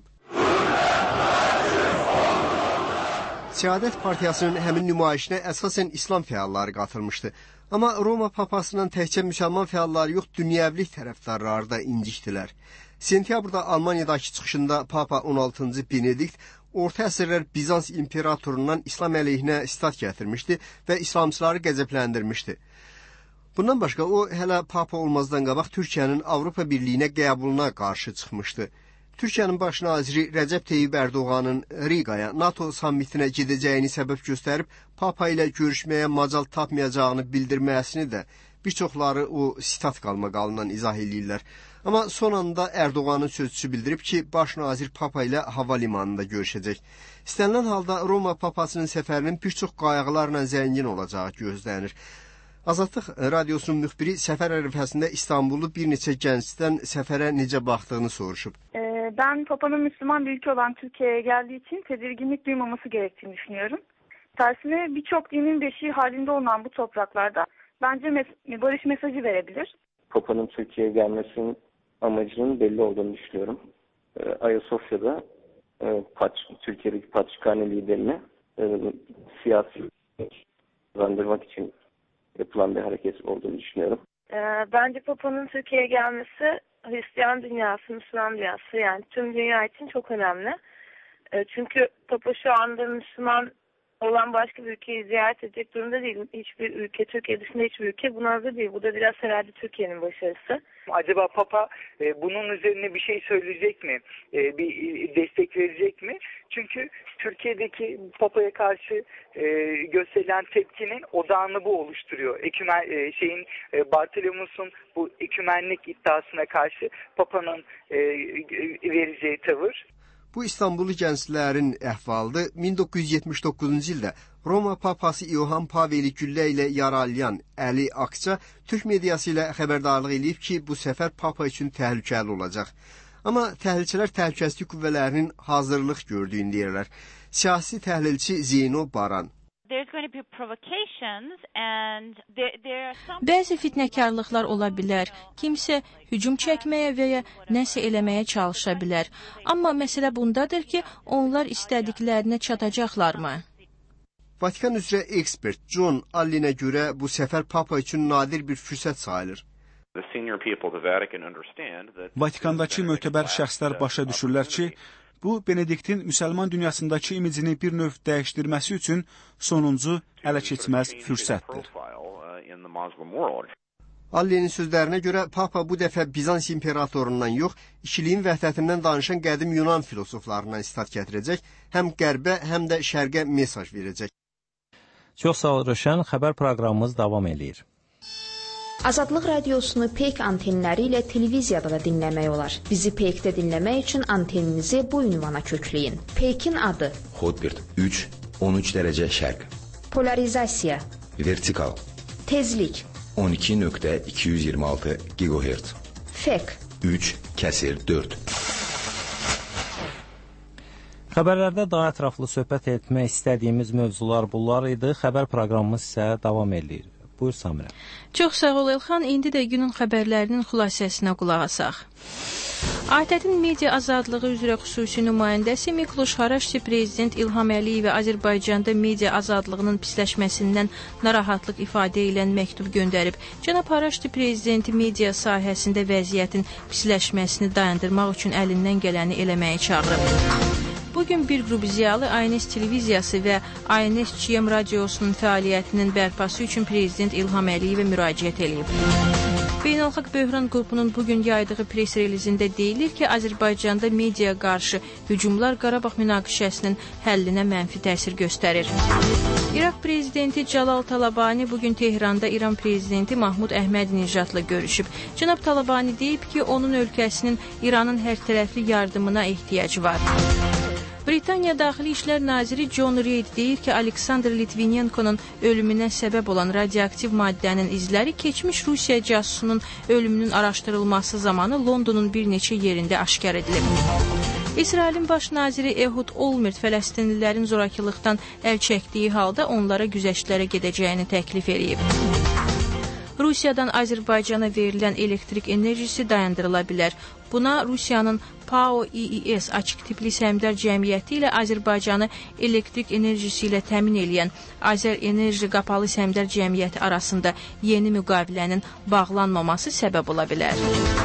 Səadət Partiyasının həmin nümayişinə əsasən İslam fəalları qatılmışdı. Amma Roma papasının təkcə müsəlman fəalları yox, dünyəvilik tərəfdarları da incikdilər. Sentyabrda Almaniyadakı çıxışında Papa 16-cı Benedikt orta əsrlər Bizans imperatorundan İslam əleyhinə sitat gətirmişdi və İslamçıları qəzəbləndirmişdi. Bundan başqa o hələ Papa olmazdan qabaq Türkiyənin Avropa Birliyinə qəbuluna qarşı çıxmışdı. Türkiyənin baş naziri Rəcəb Tayyib Ərdoğanın Riqaya, NATO sammitinə gedəcəyini səbəb göstərib Papa ilə görüşməyə macal tapmayacağını bildirməsini də bir çoxları o sitat qalmaqalından izah edirlər. Amma son anda Ərdoğanın sözçüsü bildirib ki, baş nazir Papa ilə hava limanında görüşəcək. İstənilən halda Roma papasının səfərinin bir çox qayğılarla zəngin olacağı gözlənir. Azadlıq radiosunun müxbiri səfər ərəfəsində İstanbullu bir neçə gəncdən səfərə necə baxdığını soruşub. Ben Papa'nın Müslüman bir ülke olan Türkiye'ye geldiği için tedirginlik duymaması gerektiğini düşünüyorum. Tersine birçok dinin beşiği halinde olan bu topraklarda bence barış mesajı verebilir. Papa'nın Türkiye'ye gelmesinin amacının belli olduğunu düşünüyorum. Ayasofya'da Türkiye'deki Patrikhane liderini siyasi kazandırmak için yapılan bir hareket olduğunu düşünüyorum. Bence Papa'nın Türkiye'ye gelmesi Hristiyan dünyası, Müslüman dünyası yani tüm dünya için çok önemli. Çünkü Papa şu anda Müslüman olan başka bir ülkeyi ziyaret edecek durumda değil. Hiçbir ülke, Türkiye dışında hiçbir ülke buna hazır değil. Bu da biraz herhalde Türkiye'nin başarısı. Acaba Papa bunun üzerine bir şey söyleyecek mi? Bir destek verecek mi? Çünkü Türkiye'deki Papa'ya karşı gösterilen tepkinin odağını bu oluşturuyor. Bartolomeos'un bu ekümenlik iddiasına karşı Papa'nın vereceği tavır. Bu İstanbullu gənclərin əhvalıdır. 1979-cu ildə Roma papası İohan Paveli güllə ilə yaralayan Əli Akça Türk mediası ilə xəbərdarlıq edib ki, bu səfər Papa üçün təhlükəli olacaq. Amma təhlilçilər təhlükəsizlik qüvvələrinin hazırlıq gördüyünü deyirlər. Siyasi təhlilçi Zeyno Baran. Bəzi fitnəkarlıqlar ola bilər. Kimsə hücum çəkməyə və ya nəsə eləməyə çalışa bilər. Amma məsələ bundadır ki, onlar istədiklərinə çatacaqlarmı? Vatikan üzrə ekspert John Allinə görə bu səfər Papa üçün nadir bir fürsət sayılır. Vatikandakı mötəbər şəxslər başa düşürlər ki, bu, Benediktin müsəlman dünyasındakı imicini bir növ dəyişdirməsi üçün sonuncu ələ keçməz fürsətdir. Allinin sözlərinə görə Papa bu dəfə Bizans imperatorundan yox, ikiliyin vəhdətindən danışan qədim Yunan filosoflarından istifad gətirəcək, həm qərbə, həm də şərqə mesaj verəcək. Çox sağ ol Röşən, xəbər proqramımız davam eləyir. Azadlıq radiosunu Peyk antenləri ilə televiziyada da dinləmək olar. Bizi Peykdə dinləmək üçün anteninizi bu ünvana kökləyin. Peykin adı: Hotbird 3, 13 dərəcə şərq. Polarizasiya: Vertikal. Tezlik: 12.226 GHz. Fek: 3/4. Xəbərlərdə daha ətraflı söhbət etmək istədiyimiz mövzular bunlar idi. Xəbər proqramımız isə davam edir. Buyur Samirə. Çox sağ ol Elxan. İndi də günün xəbərlərinin xülasəsinə qulaq asaq. ATƏT-in media azadlığı üzrə xüsusi nümayəndəsi Mikloş Haraşti prezident İlham Əliyevə Azərbaycanda media azadlığının pisləşməsindən narahatlıq ifadə edən məktub göndərib. Cənab Haraşti prezidenti media sahəsində vəziyyətin pisləşməsini dayandırmaq üçün əlindən gələni eləməyə çağırıb. Bugün bir qrup ziyalı ANS televiziyası və ANS GM radiosunun fəaliyyətinin bərpası üçün prezident İlham Əliyevə müraciət edib. Beynəlxalq Böhran qrupunun bugün yaydığı pres relizində deyilir ki, Azərbaycanda mediaya qarşı hücumlar Qarabağ münaqişəsinin həllinə mənfi təsir göstərir. İraq prezidenti Cəlal Talabani bugün Tehranda İran prezidenti Mahmud Əhməd-Nijadla görüşüb. Cənab Talabani deyib ki, onun ölkəsinin İranın hərtərəfli yardımına ehtiyacı var. Britaniya Daxili İşlər Naziri John Reid deyir ki, Aleksandr Litvinenko'nun ölümünə səbəb olan radioaktiv maddənin izləri keçmiş Rusiya casusunun ölümünün araşdırılması zamanı Londonun bir neçə yerində aşkar edilib. İsrailin baş naziri Ehud Olmert Fələstinlilərin zorakılıqdan əl çəkdiyi halda onlara güzəştlərə gedəcəyini təklif edib. Rusiyadan Azərbaycana verilən elektrik enerjisi dayandırıla bilər. Buna Rusiyanın PAO-İİS açıq tipli səhmdar cəmiyyəti ilə Azərbaycanı elektrik enerjisi ilə təmin edən Azər Enerji qapalı səhmdar cəmiyyəti arasında yeni müqavilənin bağlanmaması səbəb ola bilər.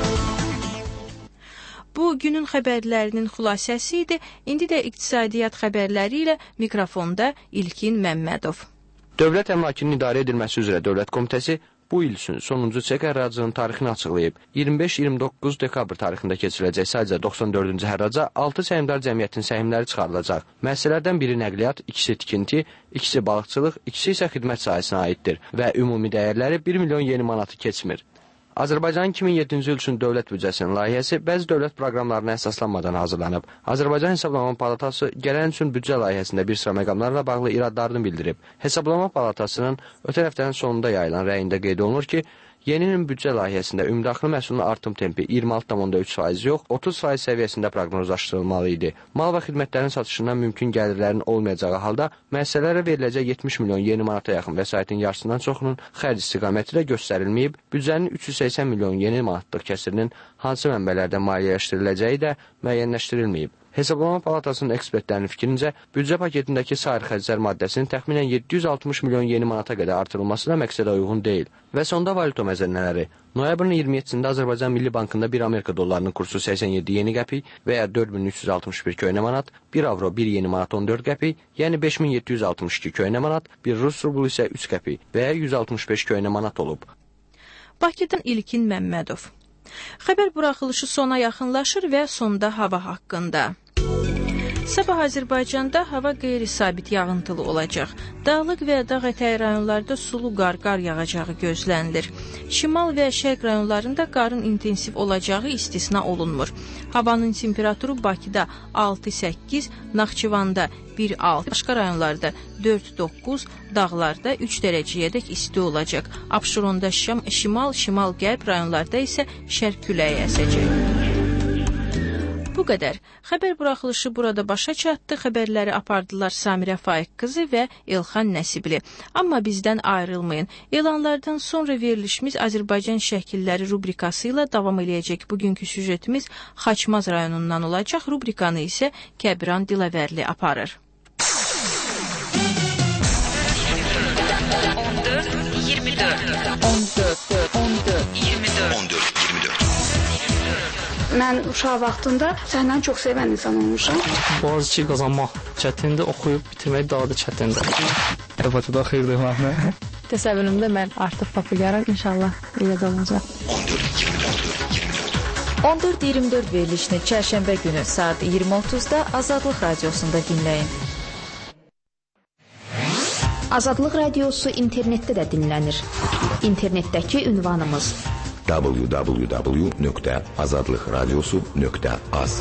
Bu günün xəbərlərinin xülasəsi idi. İndi də iqtisadiyyat xəbərləri ilə mikrofonda İlkin Məmmədov. Dövlət əmlakının idarə edilməsi üzrə Dövlət Komitəsi bu il üçün sonuncu çek hərracının tarixini açıqlayıb. 25-29 dekabr tarixində keçiriləcək sadəcə 94-cü hərraca 6 səhmdar cəmiyyətin səhmləri çıxarılacaq. Müəssisələrdən biri nəqliyyat, ikisi tikinti, ikisi balıqçılıq, ikisi isə xidmət sahəsinə aiddir və ümumi dəyərləri 1 milyon yeni manatı keçmir. Azərbaycanın 2007-ci il üçün dövlət büdcəsinin layihəsi bəzi dövlət proqramlarına əsaslanmadan hazırlanıb. Azərbaycan Hesablama Palatası gələn üçün büdcə layihəsində bir sıra məqamlarla bağlı iradlarını bildirib. Hesablama Palatasının ötən həftənin sonunda yayılan rəyində qeyd olunur ki, yeni ilin büdcə layihəsində ümumdaxili məhsulun artım tempi 26,3% yox, 30% səviyyəsində proqnozlaşdırılmalı idi. Mal və xidmətlərin satışından mümkün gəlirlərin olmayacağı halda müəssisələrə veriləcək 70 milyon yeni manata yaxın vəsaitin yarısından çoxunun xərc istiqaməti də göstərilməyib, büdcənin 380 milyon yeni manatlıq kəsirinin hansı mənbələrdən maliyyələşdiriləcəyi də müəyyənləşdirilməyib. Hesablama Palatasının ekspertlərinin fikrincə, büdcə paketindəki sair xərclər maddəsinin təxminən 760 milyon yeni manata qədər artırılması da məqsədə uyğun deyil. Və sonda valyuta məzənnələri. Noyabrın 27-sində Azərbaycan Milli Bankında 1 Amerika dollarının kursu 87 yeni qəpik və ya 4361 köynə manat, 1 avro 1 yeni manat 14 qəpik, yəni 5762 köynə manat, 1 Rus rublu isə 3 qəpik və ya 165 köynə manat olub. Bakıdan İlkin Məmmədov. Xəbər buraxılışı sona yaxınlaşır və sonda hava haqqında. Sabah Azərbaycanda hava qeyri-sabit yağıntılı olacaq. Dağlıq və dağ ətəyi rayonlarda sulu qar yağacağı gözlənilir. Şimal və şərq rayonlarında qarın intensiv olacağı istisna olunmur. Havanın temperaturu Bakıda 6-8, Naxçıvanda 1-6, başqa rayonlarda 4-9, dağlarda 3 dərəcəyədək isti olacaq. Abşeronda şimal-qərb rayonlarda isə şərq küləyi əsəcək. Bu qədər. Xəbər buraxılışı burada başa çatdı. Xəbərləri apardılar Samirə Faiq qızı və Elxan Nəsibli. Amma bizdən ayrılmayın. Elanlardan sonra verilişimiz Azərbaycan şəkilləri rubrikası ilə davam eləyəcək. Bugünkü süjetimiz Xaçmaz rayonundan olacaq. Rubrikanı isə Kəbran Dilavərli aparır. 14-24 Mən uşaq vaxtında səhnəni çox sevən insan olmuşam. Boğaziçi qazanmaq çətindir, oxuyub bitirmək daha da çətindir. Bakıda xeyirli məhnə. təsəvvürümdə mən artıq populyarım, inşallah elə də olacaq. 14-24 verilişini çərşənbə günü saat 20:30-da Azadlıq Radiosunda dinləyin. Azadlıq Radiosu internetdə də dinlənir. İnternetdəki ünvanımız www.azadlıqradiosu.az.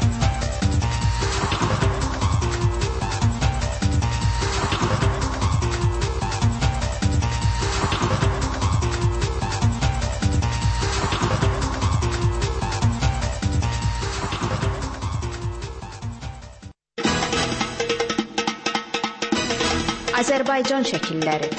Azərbaycan şəkilləri.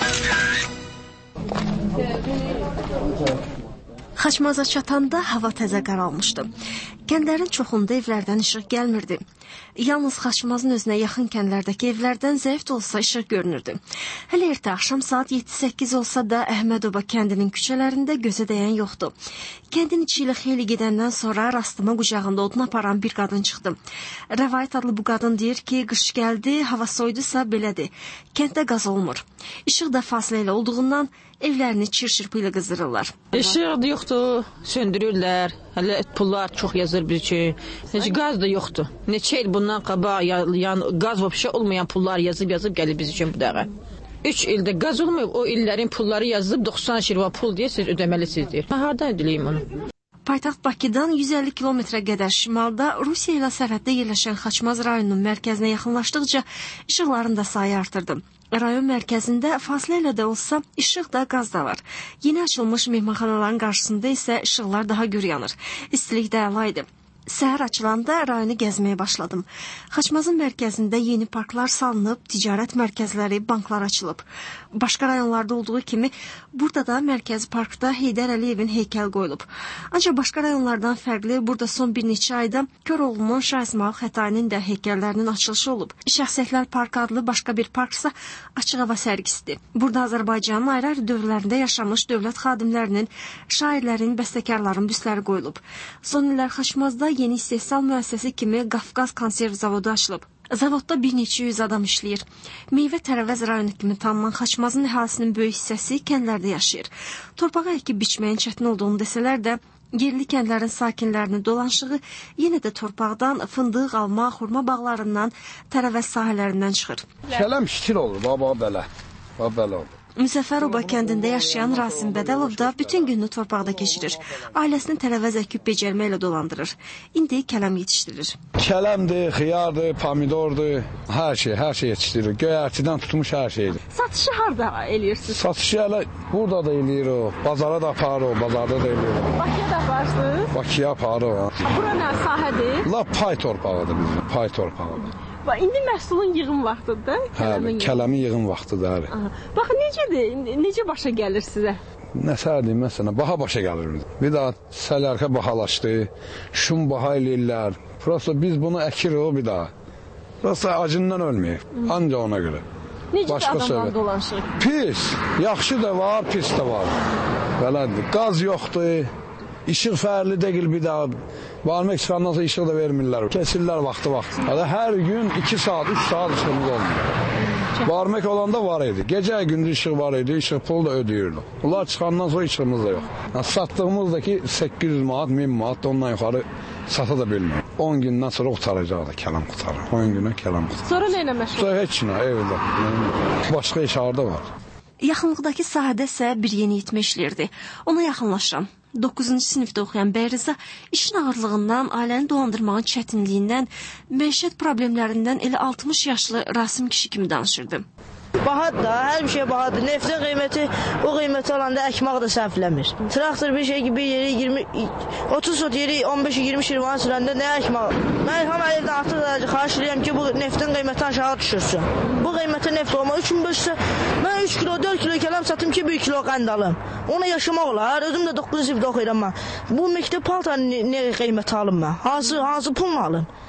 Xaçmaza çatanda hava təzə qaralmışdı. Kəndlərin çoxunda evlərdən işıq gəlmirdi. Yalnız Xaçmazın özünə yaxın kəndlərdəki evlərdən zəif də olsa işıq görünürdü. Hələ ertə axşam saat 7-8 olsa da Əhmədoba kəndinin küçələrində gözə dəyən yoxdur. Kəndin içi ilə xeyli gedəndən sonra rastıma qucağında odun aparan bir qadın çıxdı. Rəvayət adlı bu qadın deyir ki, qış gəldi, hava soydusa belədir. Kənddə qaz olmur. İşıq da fasilə ilə olduğundan evlərini çir-çirpı ilə qızdırırlar. İşıq yoxdur, söndürürlər. Hələ pullar çox yazır bir ki. Qaz da yoxdur. Neçə il bundan qabaq qaz vəbşə olmayan pullar yazıb gəlib biz üçün bu dəqiqə. 3 ildə qaz olmayıb, o illərin pulları yazılıb 90 şirva pul deyə siz ödəməlisiniz. Hardan ödəyim onu? Paytaxt Bakıdan 150 kilometrə qədər şimalda Rusiya ilə sərhəddə yerləşən Xaçmaz rayonunun mərkəzinə yaxınlaşdıqca işıqların da sayı artırdı. Rayon mərkəzində fasilə ilə də olsa işıq da, qaz da var. Yeni açılmış mehmanxanaların qarşısında isə işıqlar daha gür yanır. İstilik də əla idi. Səhər açılanda rayonu gəzməyə başladım. Xaçmazın mərkəzində yeni parklar salınıb, ticarət mərkəzləri, banklar açılıb. Başqa rayonlarda olduğu kimi burada da mərkəzi parkda Heydər Əliyevin heykəl qoyulub. Ancaq başqa rayonlardan fərqli burada son bir neçə ayda Köroğlu'nun, Şah İsmail Xətainin də heykəllərinin açılışı olub. Şəxsiyyətlər parkı adlı başqa bir parksa açıq hava sərgisidir. Burada Azərbaycanın ayrı-ayrı dövrlərində yaşamış dövlət xadimlərinin, şairlərin, bəstəkarların büstləri qoyulub. Son illər Xaçmazda yeni istehsal müəssisəsi kimi Qafqaz konserv zavodu açılıb. Zavodda bir neçə yüz adam işləyir. Meyvə tərəvəz rayonu kimi tanınan Xaçmazın əhalisinin böyük hissəsi kəndlərdə yaşayır. Torpağa əkib biçməyin çətin olduğunu desələr də, yerli kəndlərin sakinlərinin dolanışığı yenə də torpaqdan fındıq, alma, xurma bağlarından, tərəvəz sahələrindən çıxır. Kələm şikil olur, baba belə olur. Müzəffəroba kəndində yaşayan Rasim Bədəlov da bütün gününü torpaqda keçirir. Ailəsini tərəvəz əkib becərməklə dolandırır. İndi kələm yetişdirir. Kələmdir, xiyardır, pomidordur, hər şey yetişdirir. Göyərtidən tutmuş hər şeydir. Satışı harada eləyirsiniz? Satışı elə burada da eləyir o, bazara da aparır o, bazarda da eləyir o. Bakıya da aparırsınız? Bakıya aparır o. Bura nə sahədir? La pay torpağıdır bizim, pay torpağıdır. İndi məhsulun yığım vaxtıdır. Kələmin yığım vaxtıdır. Baxın, necə başa gəlir sizə? Nəsərdir, məsələn, baha başa gəlir. Bir daha sələrkə bahalaşdı, şum baha eləyirlər. Prosta biz bunu əkirik o bir daha. Prosta acından ölməyib, ancaq ona görə. Necə adamdan dolanışır? Pis, yaxşı da var, pis də var. Belədir, qaz yoxdur. İşıq fərli deyil bir daha. Barmaq çıxandan sonra işıq da vermirlər. Kesirlər vaxtı. Hər gün 2 saat, 3 saat işığımız olmuyor. Barmaq olanda var idi. Gecə gündüz işıq var idi. İşıq pul da ödəyirdi. Bunlar çıxandan sonra işığımız da yox. Satdığımız da ki 800 manat, 1000 manat ondan yuxarı sata da bilmir. 10 gündən sonra qutaracaq da kələm qutarır. 10 günə kələm qutarır. Sonra nə ilə məşğul? Sonra heç nə, evdə. Başqa işarda var. Yaxınlıqdakı sahədə isə bir yeniyetmə işləyirdi. Ona yaxınlaşıram. 9-cu sinifdə oxuyan Bəyriza işin ağırlığından, ailəni dolandırmağın çətinliyindən, məişət problemlərindən elə 60 yaşlı Rasim kişi kimi danışırdı. Bahadır da, hər bir şey bahadır. Neftin qiyməti o qiyməti alanda əkmaq da səhvləmir. Traktor bir şey gibi yeri 30 sot yeri 15-20 şirvan sürəndə nə əkmaq? Mən İlham Əliyevdən artıq dərəcə xahiş edirəm ki, bu neftin qiyməti aşağı düşürsün. Bu qiymətə neft olma. 3500 mən 3 kilo, 4 kilo kələm satım ki, 1 kilo qənd alım. Ona yaşamaq olar. Özüm də 9 sinifdə oxuyuram mən. Bu məktəb paltarı nə qiymət alım mən? Hansı pulla alım?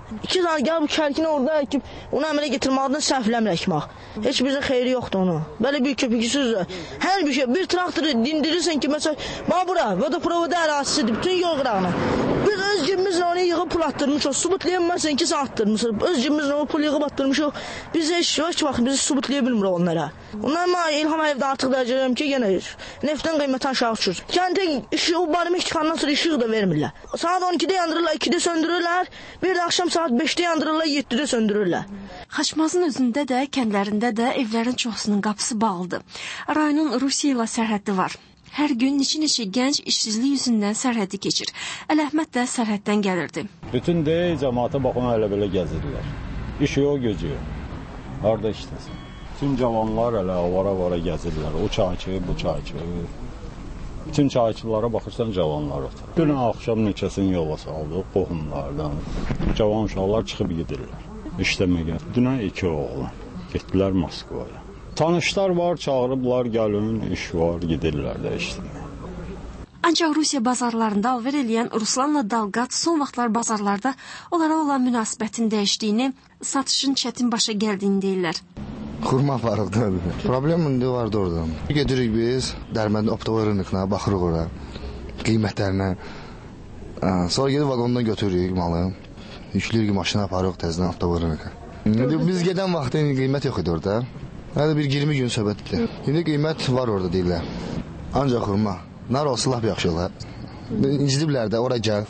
2 saat gəl bu kərkini orada əkib, onu əmələ getirməkdən səhvləmir əkmək. Heç bizə xeyri yoxdur onu. Belə bir köpüksüz. Hər bir şey, bir traktoru dindirirsən ki, məsələn, bura, vodoprovoda ərazisidir, bütün yol qırağına. Biz öz cibimizlə onu yığıb pul attırmışıq. Subutlayamazsan 2 saat attırmışıq. Öz cibimizlə onu pul yığıb attırmışıq. Biz heç vaxt bizi subutlaya bilmirik onlara. Ondan mən İlham Əliyevdə artıq deyəcəyəm ki, yenə neftin qiyməti aşağı uçur. Kəndə işıq, barımı çıxandan sonra işıq da vermirlər. Saat 12-də yandırırlar, 2-də söndürürlər. Bir də axşam saat 5-də yandırırlar, 7-də söndürürlər. Xaçmazın özündə də, kəndlərində də evlərin çoxsunun qapısı bağlıdır. Rayonun Rusiya ilə sərhəddi var. Hər gün neçə gənc işsizlik yüzündən sərhəddi keçir. Ələhmət də sərhəddən gəlirdi. Bütün cəmaata baxın elə belə gəzirlər. İş yox, gücü yox. Harada işləsin? Bütün cavanlar elə avara gəzirlər. O çayçı, bu çayçı. Bütün çayçılara baxırsan cavanlar oturur. Dünən axşam neçəsini yola saldıq, qohumlardan. Cavan uşaqlar çıxıb gedirlər. İşləməyə. Dünən 2 oğlan getdilər Moskvaya. Tanışlar var, çağırıblar, gəlin, iş var, gedirlər də işləməyə. Ancaq Rusiya bazarlarında alver eləyən Ruslanla Dalgat son vaxtlar bazarlarda onlara olan münasibətin dəyişdiyini, satışın çətin başa gəldiyini deyirlər. Xurma aparıqdır. Problem indi vardı oradan. Gedirik biz, Dərməndə optova rınıqına, baxırıq ora, qiymətlərinə. Sonra gedib vaqondan götürürük malı. Yükləyirik maşına aparıq təzdən optova rınıqa. Biz gedən vaxtda qiymət yox idi orada. Hələ bir 20 gün söhbətdir. İndi qiymət var orada deyirlər. Ancaq xurma. Nar olsa lap yaxşı olar. İncidiblər də, ora gəl.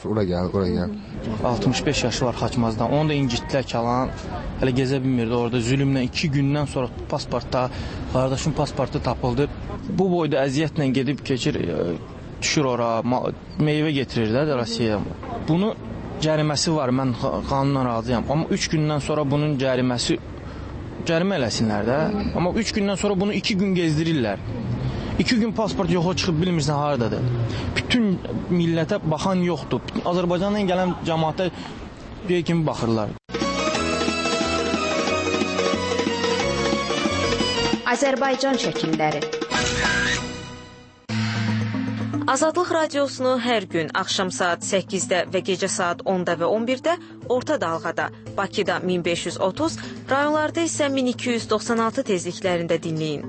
65 yaşı var Xaçmazdan. Onu da incitdilər kalan. Hələ gezə bilmirdi orada. Zülümlə 2 gündən sonra pasportda, qardaşın pasportu tapıldı. Bu boyda əziyyətlə gedib keçir, düşür ora, meyvə getirir də Rusiyaya. Bunu cəriməsi var, mən qanunla razıyam. Amma 3 gündən sonra bunun cərimə eləsinlər də. Amma 3 gündən sonra bunu 2 gün gezdirirlər. 2 gün pasport yoxa çıxıb bilmirsən haradadır. Bütün millətə baxan yoxdur. Azərbaycandan gələn cəmaata bir kimi baxırlar. Azərbaycan şəkilləri. Azadlıq radiosunu hər gün axşam saat 8-də və gecə saat 10-da və 11-də orta dalğada, Bakıda 1530, rayonlarda isə 1296 tezliklərində dinləyin.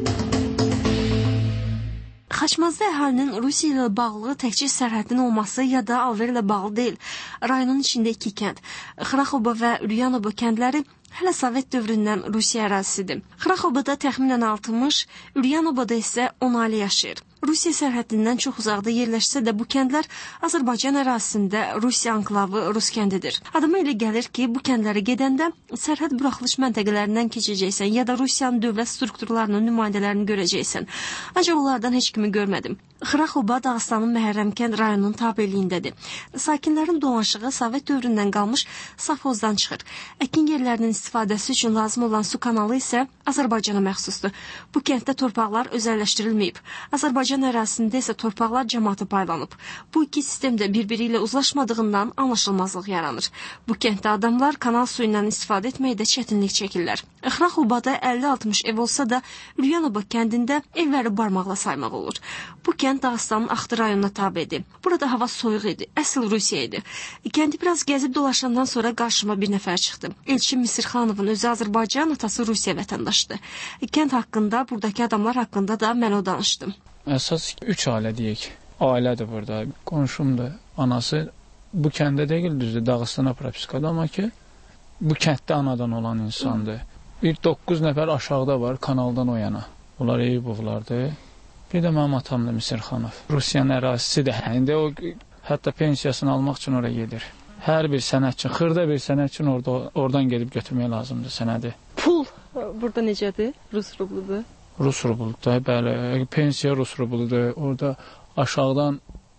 Xaçmazda əhalinin Rusiya ilə bağlı təkcə sərhədin olması ya da alver ilə bağlı deyil. Rayonun içində 2 kənd, Xraxoba və Ulyanobo kəndləri hələ Sovet dövründən Rusiya ərazisidir. Xraxobada təxminən 60, Ulyanoboda isə 10 ailə yaşayır. Rusiya sərhəddindən çox uzaqda yerləşsə də bu kəndlər Azərbaycan ərazisində Rusiya anklavı Rus kəndidir. Adama elə gəlir ki, bu kəndlərə gedəndə sərhəd buraxılış məntəqələrindən keçəcəksən ya da Rusiyanın dövlət strukturlarının nümayəndələrini görəcəksən. Ancaq onlardan heç kimi görmədim. Xraxoba Dağıstanın Məhərrəmkənd rayonunun tabeliyindədir. Sakinlərin dolanışığı Sovet dövründən qalmış safozdan çıxır. Əkin yerlərinin istifadəsi üçün lazım olan su kanalı isə Azərbaycana məxsusdur. Bu kənddə torpaqlar özəlləşdirilməyib. Azərbaycan ərazisində isə torpaqlar cəmaata paylanıb. Bu iki sistem də bir-biri ilə uzlaşmadığından anlaşılmazlıq yaranır. Bu kənddə adamlar kanal suyundan istifadə etməkdə çətinlik çəkirlər. Xraxobada 50-60 ev olsa da Ulyanobo kəndində evləri barmaqla saymaq olur. Bu kənd Dağıstanın Axtı rayonuna tabedir. Burada hava soyuq idi, əsl Rusiya idi. Kəndi biraz gəzib dolaşandan sonra qarşıma bir nəfər çıxdı. Elçin Misirxanovun özü Azərbaycan, atası Rusiya vətəndaşıdır. Kənd haqqında, buradakı adamlar haqqında da mən o danışdım. Əsas 3 ailə deyək. Ailədir burada. Qonşumdur, anası bu kəndə deyil, düzdür, Dağıstana propiskada, amma ki, bu kənddə anadan olan insandır. Bir 9 nəfər aşağıda var, kanaldan o yana. Onlar Eyübovlardır. Bir də mənim atamdır Misirxanov. Rusiyanın ərazisidir. İndi o hətta pensiyasını almaq üçün oraya gedir. Hər bir sənətçi, xırda bir sənətçi oradan gedib götürmək lazımdır sənədi. Pul burada necədir? Rus rubludur. Rus rubludur, bəli. Pensiya Rus rubludur. Orada aşağıdan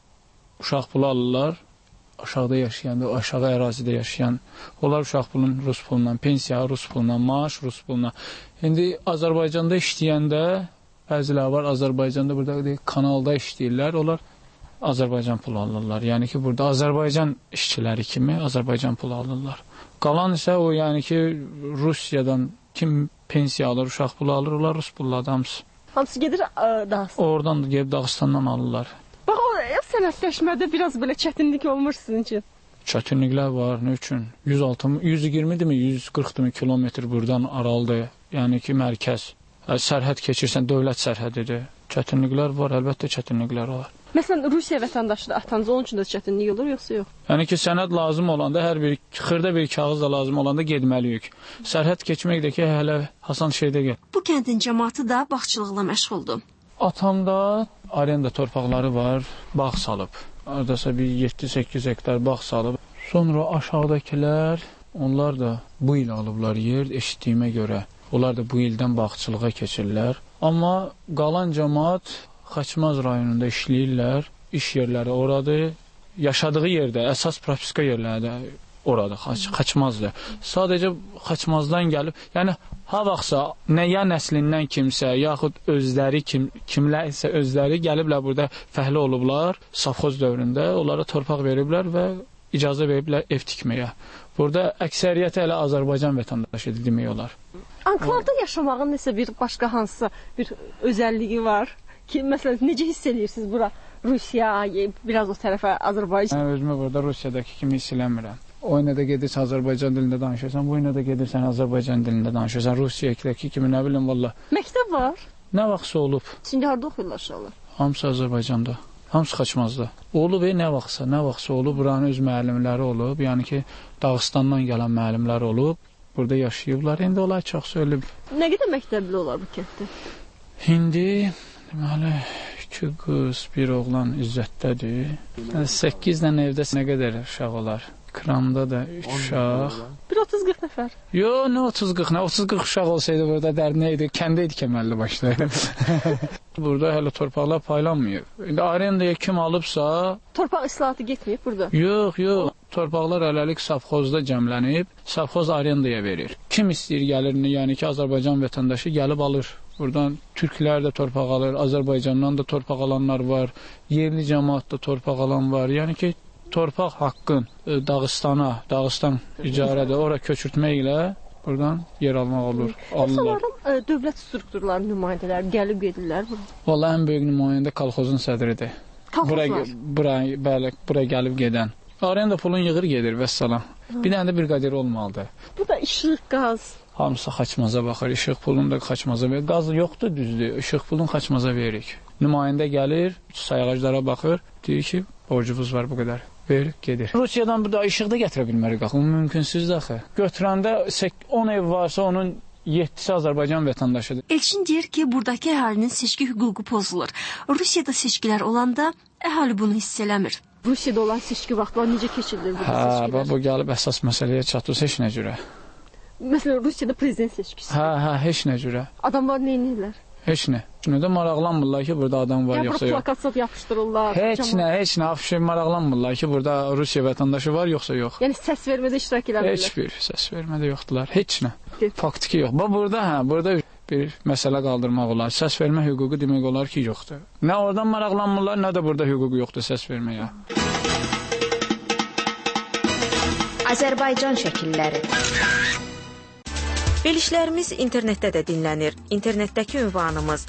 uşaq pulu alırlar. Aşağıda yaşayan, aşağı ərazidə yaşayan. Onlar uşaq pulunun Rus pulundan, pensiya Rus pulundan, maaş Rus pulundan. İndi Azərbaycanda işləyəndə bəziləri var, Azərbaycanda burada kanalda işləyirlər, onlar Azərbaycan pulu alırlar. Yəni ki, burada Azərbaycan işçiləri kimi Azərbaycan pulu alırlar. Qalan isə o, yəni ki, Rusiyadan kim pensiya alır, uşaq pulu alır, onlar Rus pullu adamsız. Hamısı gedir Dağıstan? Oradan da gedib Dağıstandan alırlar. Bax, o sənətləşmədə biraz belə çətinlik olmur sizin üçün? çətinliklər var. Nə üçün? 120-dirmi, 140-dirmi kilometr buradan aralıdır. Yəni ki, mərkəz. Sərhəd keçirsən, dövlət sərhədidir. Çətinliklər var, əlbəttə çətinliklər var. Məsələn, Rusiya vətəndaşı da atanız onun üçün də çətinlik olur, yoxsa yox? Yəni ki, sənəd lazım olanda, hər bir xırda bir kağız da lazım olanda getməliyik. Sərhəd keçmək də ki, hələ Hasan şeydə gəl. Bu kəndin cəmaatı da bağçılıqla məşğuldur. Atamda arenda torpaqları var, bağ salıb. Aradasa bir 7-8 hektar bağ salıb. Sonra aşağıdakilər, onlar da bu il alıblar yer, eşitdiyimə görə. Onlar da bu ildən bağçılığa keçirlər. Amma qalan cəmaat Xaçmaz rayonunda işləyirlər. İş yerləri oradır. Yaşadığı yerdə, əsas propiska yerləri də oradır, Xaçmazdır. Sadəcə Xaçmazdan gəlib, yəni ha vaxtsa ya nəslindən kimsə, yaxud özləri kimlərsə özləri gəliblər burada fəhlə olublar, safxoz dövründə onlara torpaq veriblər və icazə veriblər ev tikməyə. Burada əksəriyyəti elə Azərbaycan vətəndaşıdır demək olar. Anklavda yaşamağın nəsə bir başqa hansısa bir özəlliyi var ki, məsələn, necə hiss edirsiniz bura? Rusiya, biraz o tərəfə Azərbaycan. Mən özümü burada Rusiyadakı kimi hiss eləmirəm. O yenə də gedirsən Azərbaycan dilində danışırsan, bu yenə də gedirsən Azərbaycan dilində danışırsan. Rusiyadakı kimi nə bilim valla. Məktəb var. Nə vaxtsa olub. Şimdi harda oxuyurlar uşaqlar? Hamısı Azərbaycanda. Hamısı Xaçmazda. Olub nə vaxtsa olub. Buranın öz müəllimləri olub. Yəni ki, Dağıstandan gələn müəllimlər olub. Burada yaşayıblar. İndi onlar çox ölüb. Nə qədər məktəbli olar bu kənddə? İndi deməli 2 qız, bir oğlan İzzətdədir. 8 dənə evdə nə qədər uşaq olar? Kramda da 3 uşaq. Bir 30-40 nəfər. Yox, nə 30-40 nə? 30-40 uşaq olsaydı burada dərdi idi, kəndə idi kəməlli başda. Burada hələ torpaqlar paylanmıyor. İndi arendaya kim alıbsa... Torpaq islahatı getməyib burada? Yox. Torpaqlar hələlik safxozda cəmlənib, safxoz arendaya verir. Kim istəyir gəlir, yəni ki, Azərbaycan vətəndaşı gəlib alır. Buradan türklər də torpaq alır, Azərbaycandan da torpaq alanlar var, yerli cəmaat da torpaq alan var. Yəni ki, torpaq haqqın Dağıstan icarədə ora köçürtməklə buradan yer almaq olur. Onların dövlət strukturları nümayəndələri gəlib gedirlər bura. Vallahi ən böyük nümayəndə kolxozun sədridir. Bura gəlib gedən. Arenda pulun yığır gedir, vəssalam. Bir dənə də bir qadir olmalıdır. Bu da işıq, qaz. Hamısı Xaçmaza baxır, işıq pulunu da Xaçmaza verir. Qaz yoxdur, düzdür, işıq pulunu Xaçmaza veririk. Nümayəndə gəlir, sayğaclara baxır, deyir ki, borcumuz var bu qədər. Verir, gedir. Rusiyadan burada işıq da gətirə bilmərik, axı, mümkünsüzdür axı. Götürəndə 10 ev varsa, onun 7-si Azərbaycan vətəndaşıdır. Elçin deyir ki, buradakı əhalinin seçki hüququ pozulur. Rusiyada seçkilər olanda əhali bunu hiss eləmir. Rusiyada olan seçki vaxtlar necə keçirilir burada seçkilər? Bu gəlib əsas məsələyə çatır, heç nə cürə. Məsələn, Rusiyada prezident seçkisi. Heç nə cürə. Adamlar nə edirlər? Heç nə. Şunu da maraqlanmırlar ki, burada adam var yoxsa yox. Ya, plakat yapışdırırlar. Heç nə, afişə maraqlanmırlar ki, burada Rusiya vətəndaşı var yoxsa yox. Yəni səs vermədə iştirak edə bilirlər. Heç bir səs vermədə yoxdular, heç nə. Faktiki yox. Burada bir məsələ qaldırmaq olar. Səs vermə hüququ demək olar ki, yoxdur. Nə oradan maraqlanmırlar, nə də burada hüququ yoxdur səs verməyə. Azərbaycan şəkilləri. Verilişlərimiz internetdə də dinlənir. İnternetdəki ünvanımız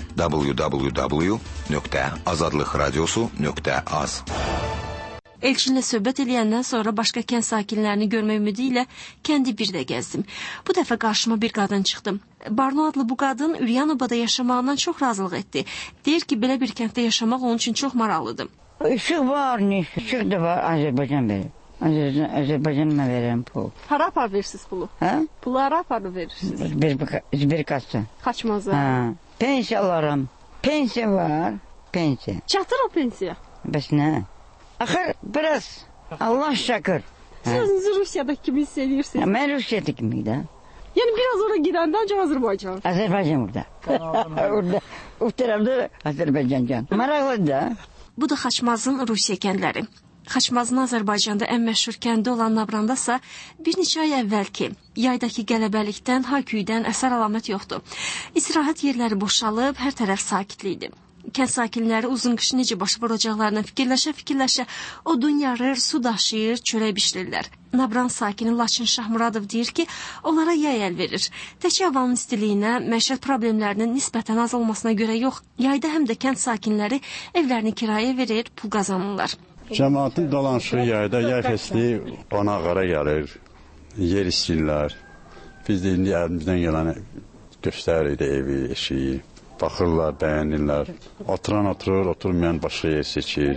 www.azadlıqradiosu.az. Elçinlə söhbət eləyəndən sonra başqa kənd sakinlərini görmək ümidi ilə kəndi bir də gəzdim. Bu dəfə qarşıma bir qadın çıxdı. Barno adlı bu qadın Ülyanobada yaşamağından çox razılıq etdi. Deyir ki, belə bir kənddə yaşamaq onun üçün çox maraqlıdır. İşıq var, işıq da var, Azərbaycan verir. Azərbaycanla verirəm pul. Hara apar verirsiniz pulu? Hə? Pulu hara apar verirsiniz? Bir kassa. Xaçmaza? Hə. Pensiya alarım. Pensiya var, pensiya. Çatır o pensiya? Bəs nə? Axır, biraz, Allah şükür. Siz özünüzü Rusiyadakı kimi hiss edirsiniz? Mən Rusiyadakı kimi də. Yəni biraz ora girəndə ancaq Azərbaycan? Azərbaycan orada. Orada, o tərəfdə Azərbaycan. Maraqlıdır da. Bu da Xaçmazın Rusiya kəndləri. Xaçmazın Azərbaycanda ən məşhur kəndi olan Nabrandasa bir neçə ay əvvəlki yaydakı qələbəlikdən, hayküydən əsər əlamət yoxdur. İstirahət yerləri boşalıb, hər tərəf sakitlikdir. Kənd sakinləri uzun qışı necə başa vuracaqlarına fikirləşə odun yarır, su daşıyır, çörək bişirirlər. Nabran sakini Laçın Şahmuradov deyir ki, onlara yay əl verir. Təkcə havanın istiliyinə, məişət problemlərinin nisbətən az olmasına görə yox, yayda həm də kənd sakinləri evlərini kirayə verir, pul qazanırlar. Cəmaatın dolanışığı yayda, yay fəsli qonaqlara gəlir, yer istəyirlər. Biz də indi əlimizdən gələni göstəririk evi, eşiyi. Baxırlar, bəyənirlər. Oturan oturur, oturmayan başqa yer seçir.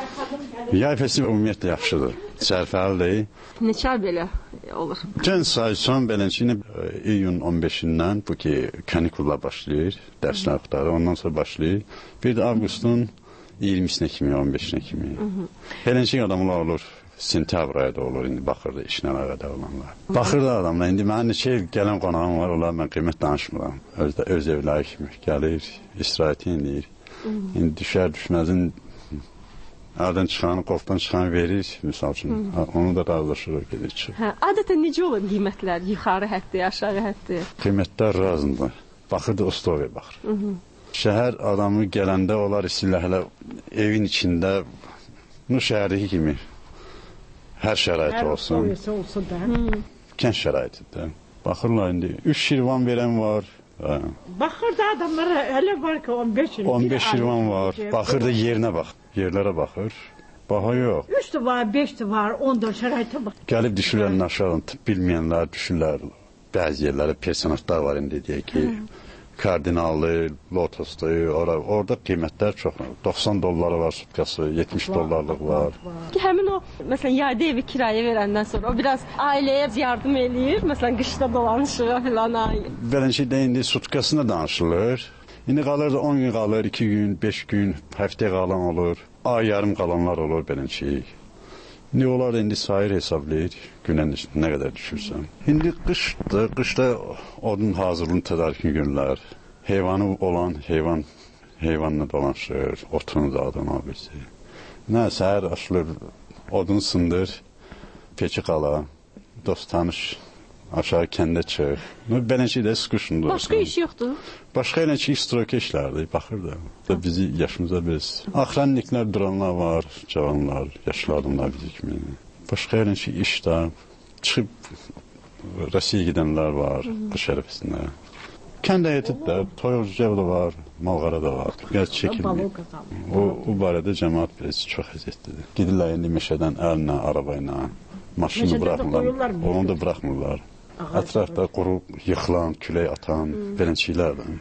Yay fəsli ümumiyyətlə yaxşıdır, sərfəlidir. Neçə ay belə olur? Gənc sayısan beləncə iyun 15-dən bu ki, kanikullar başlayır, dərslər qutarı, ondan sonra başlayır. Bir də avqustun 20-sinə kimi, 15-nə kimi. Beləncə adamlar olur. Sentyabr ayda olur, indi baxırdı işlə əlaqədar olanlar. Baxırdı adamlar, indi mənim neçə il gələn qonağım var, onlar mən qiymət danışmıram. Öz evləri kimi gəlir, istirahəti indir. İndi düşər düşməzin əldən çıxanı, qofdan çıxanı verir, misal üçün. Onu da razılaşırıq, gedir çıxır. Adətən necə olur qiymətlər? Yuxarı həddi, aşağı həddi? Qiymətlər razındır. Baxırdı, Ostovaya baxır. Şəhər adamı gələndə onlar istəyirlər hələ evin içində, şəhərdəki kimi. Hər şərait olsun. Kənd şəraitidir. Baxırlar indi. 3 şirvan verən var. Baxır da adamlara hələ var ki 15 şirvan. 15 şirvan var. Baxır da yerinə bax. Yerlərə baxır. Baha yox. 3 də var, 5 də var, 14 şəraitə bax. Gəlib düşürlər aşağı. Bilməyənlər düşürlər. Bəzi yerlərə personatlar var indi deyək ki. Kardinallı, Lotuslu, orada qiymətlər çox. $90 var sutkası, $70 var. Həmin o, məsələn, yayda evi kiraya verəndən sonra o biraz ailəyə yardım eləyir. Məsələn, qışda dolanışığa filan. Beləncə indi sutkasına danışılır. İndi qalır da 10 gün qalır, 2 gün, 5 gün, həftə qalan olur. Ay yarım qalanlar olur beləncə. İndi onlar indi sayır hesablayır, günə nə qədər düşürsən. İndi qışdır, qışda odun hazırlığın tədarükünü günlər. Heyvanı olan heyvanla dolanışır, otunu da adına bilsin. Nə, səhər açılır, odun sındır, peçi qala, dost tanış, aşağı kəndə çıx. Beləncə də sıxışındır. Başqa iş yoxdur? Başqa elə ki, istirokə işlərdir, baxır da. Bizi yaşımıza biz. Axranliklər duranlar var, cavanlar, yaşlı adamlar bizi kimi. Başqa elə ki, işdə çıxıb Rusiya gedənlər var, qış ərəfəsində. Kənd həyəti də, Toyuqcəv də var, Malqara da var. Gəl çəkilmir. O barədə cəmaat biraz çox əziyyətlidir. Gedirlər indi meşədən əlinə, arabayla, maşını buraxmırlar, onu da buraxmırlar. Ətrafda quru, yıxılan, külək atan, belənciklərdir.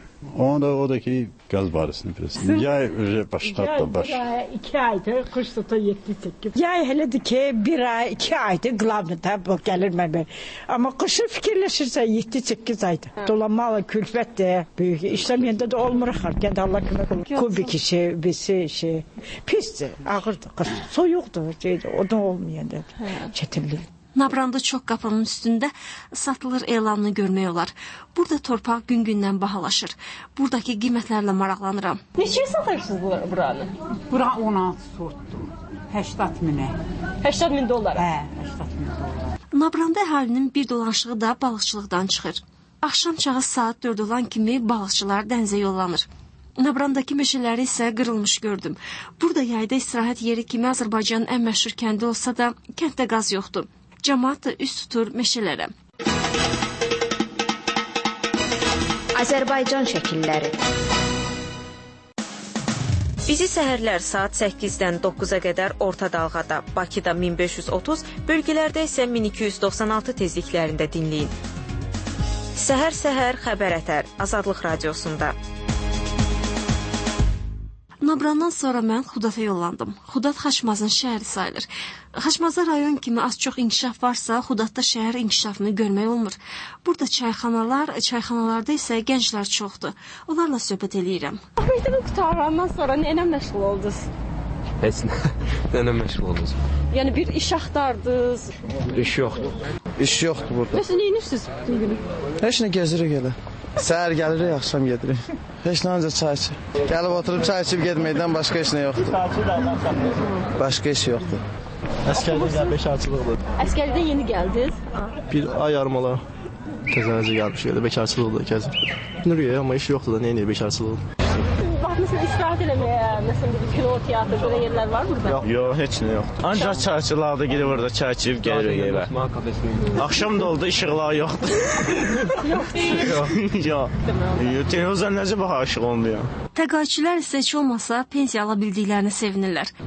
O da ki, qaz barəsində biraz. Yay başqa baş. Yay 2 aydır, qış tutu 7-8. Yay elədir ki, 1 ay, 2 aydır, qlavnıda gəlir mənbə. Amma qışı fikirləşirsə 7-8 aydır. Dolanmalı, külfətdir, böyük. İşləməyəndə də olmur axar, gəndə Allah kömək olur. Kubik işi, bisi işi. Pisdir, ağırdır, qış. Soyuqdur, o da olmayanda çətinlik. Nabranda çox qapının üstündə satılır elanını görmək olar. Burada torpaq gün-gündən bahalaşır. Buradakı qiymətlərlə maraqlanıram. Neçəyə satırsınız buranı? Bura 16 sortdur. 80 minə. 80 min dollara? Hə, 80 min dollara. Nabranda əhalinin bir dolanışığı da balıqçılıqdan çıxır. Axşam çağı saat 4 olan kimi balıqçılar dənizə yollanır. Nabrandakı meşələri isə qırılmış gördüm. Burada yayda istirahət yeri kimi Azərbaycanın ən məşhur kəndi olsa da kənddə qaz yoxdur. Cəmaat da üst tutur meşələrə. Azərbaycan şəkilləri. Bizi səhərlər saat 8-dən 9-a qədər orta dalğada, Bakıda 1530, bölgələrdə isə 1296 tezliklərində dinləyin. Səhər-səhər xəbər ətər Azadlıq Radiosunda. Nabrandan sonra mən Xudata yollandım. Xudat Xaçmazın şəhəri sayılır. Xaçmazda rayon kimi az-çox inkişaf varsa, Xudatda şəhər inkişafını görmək olmur. Burada çayxanalarda isə gənclər çoxdur. Onlarla söhbət eləyirəm. Məktəbin qutarandan sonra nə ilə məşğul oldunuz? Heç nə məşğul oldunuz? Yəni bir iş axtardınız? İş yoxdur. İş yoxdur burada. Nəsə neyinirsiniz bütün günü? Heç nə gəzirik elə. Səhər gəlirik, axşam gedirik. Heç nə ancaq çay içir. Gəlib oturub çay içib getməkdən başqa heç nə yoxdur. Başqa heç yoxdur. Əskərlikdə bekarçılıqdır. Əskərlikdən yeni gəldiniz? Bir ay yarım olar. Təzənəcə gəlmişik elə bekarçılıqdır, gəzir. Nuriyə, amma iş yoxdur da, nə edir bekarçılıqdır? Baxmışsın, istirahət eləməyə, məsələn, bir kino, teatr, belə yerlər var burada? Yox, heç nə yoxdur. Ancaq çayçılarda gedib orada çay içib gəlirik evə. Axşam da oldu, işıqlar yoxdur. Yox. Televizyon necə baxaq işıq olmuyor? Təqaüdçülər isə heç olmasa pensiya ala bildiklərini sevinirlər. Bu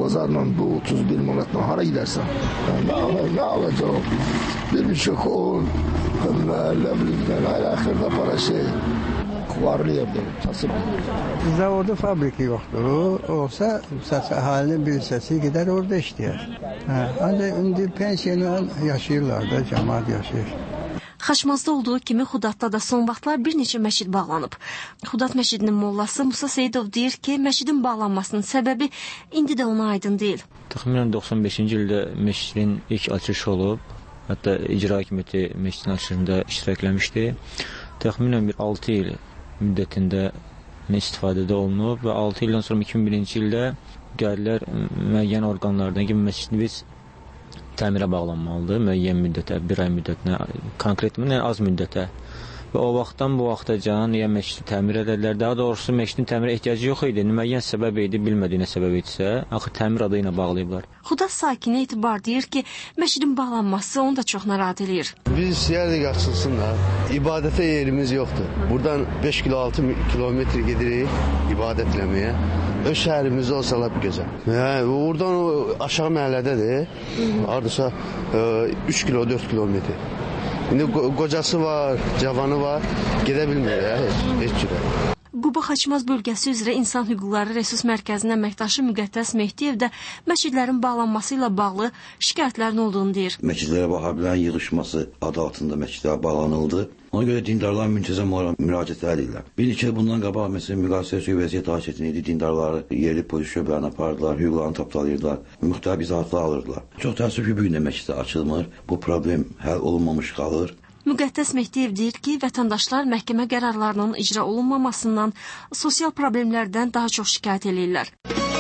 bazarla bu 31 manatla hara gidersen. Ne alacağım? Bir şey kol, ne bileyim, ahirde para şey. Varlı yerde, kasım. Zavodu, fabriki yoktur. Olsa əhalinin bir hissəsi gider orada işləyər. Ancaq indi pensiyadan yaşayırlar da, cəmaət yaşayır. Xaçmazda olduğu kimi Xudatda da son vaxtlar bir neçə məşid bağlanıb. Xudat məşidinin mollası Musa Seyidov deyir ki, məşidin bağlanmasının səbəbi indi də ona aydın deyil. Təxminən 95-ci ildə məşidin ilk açılışı olub. Hətta icra hakimiyyəti məşidin açılışında iştirak eləmişdi. Təxminən bir 6 il müddətində istifadədə olunub və 6 ildən sonra 2001-ci ildə gəldilər müəyyən orqanlardan ki, məscidimiz təmirə bağlanmalıdır, müəyyən müddətə, bir ay müddətinə, konkret az müddətə. Və o vaxtdan bu vaxtacan ya məscidi təmir edədilər, daha doğrusu məscidin təmirə ehtiyacı yox idi, müəyyən səbəb idi, bilmədiyinə səbəb idisə, axı təmir adı ilə bağlayıblar. Xuda sakini Etibar deyir ki, məscidin bağlanması onu da çox narahat eləyir. Biz istəyərdik açılsınlar, ibadətə yerimiz yoxdur. Buradan 5 kilo 6 kilometr gedirik ibadət eləməyə. Öz şəhərimiz olsa lap gözəl. Oradan aşağı məhəllədədir, ardasa 3 kilo 4 kilometr. İndi qocası var, cavanı var, gedə bilmir heç cürə. Quba Xaçmaz bölgəsi üzrə İnsan Hüquqları Resurs Mərkəzinin əməkdaşı Müqəddəs Mehdiyev də məscidlərin bağlanması ilə bağlı şikayətlərin olduğunu deyir. Məscidlərə Vahabilərin yığışması adı altında məscidlər bağlanıldı. Ona görə dindarlar müntəzəm olaraq müraciət edirlər. Bir neçə bundan qabaq məsələn müqayisəsi vəziyyət daha çətin idi. Dindarları yerli polis şöbələrinə apardılar, hüquqlarını tapdalayırdılar, müxtəlif izahatlar alırdılar. Çox təəssüf ki, bu gün də məscidlər açılmır. Bu problem həll olunmamış qalır. Müqəddəs Mehdiyev deyir ki, vətəndaşlar məhkəmə qərarlarının icra olunmamasından, sosial problemlərdən daha çox şikayət edirlər.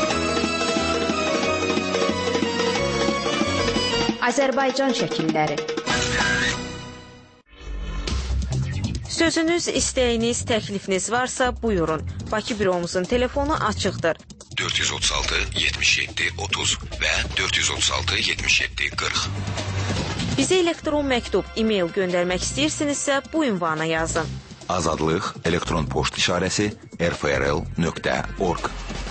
Azərbaycan şəkilləri. Sözünüz, istəyiniz, təklifiniz varsa buyurun. Bakı büromuzun telefonu açıqdır. 436 77 30 və 436 77 40. Bizə elektron məktub, e-mail göndərmək istəyirsinizsə bu ünvana yazın. Azadlıq elektron poçt işarəsi rfrl.org.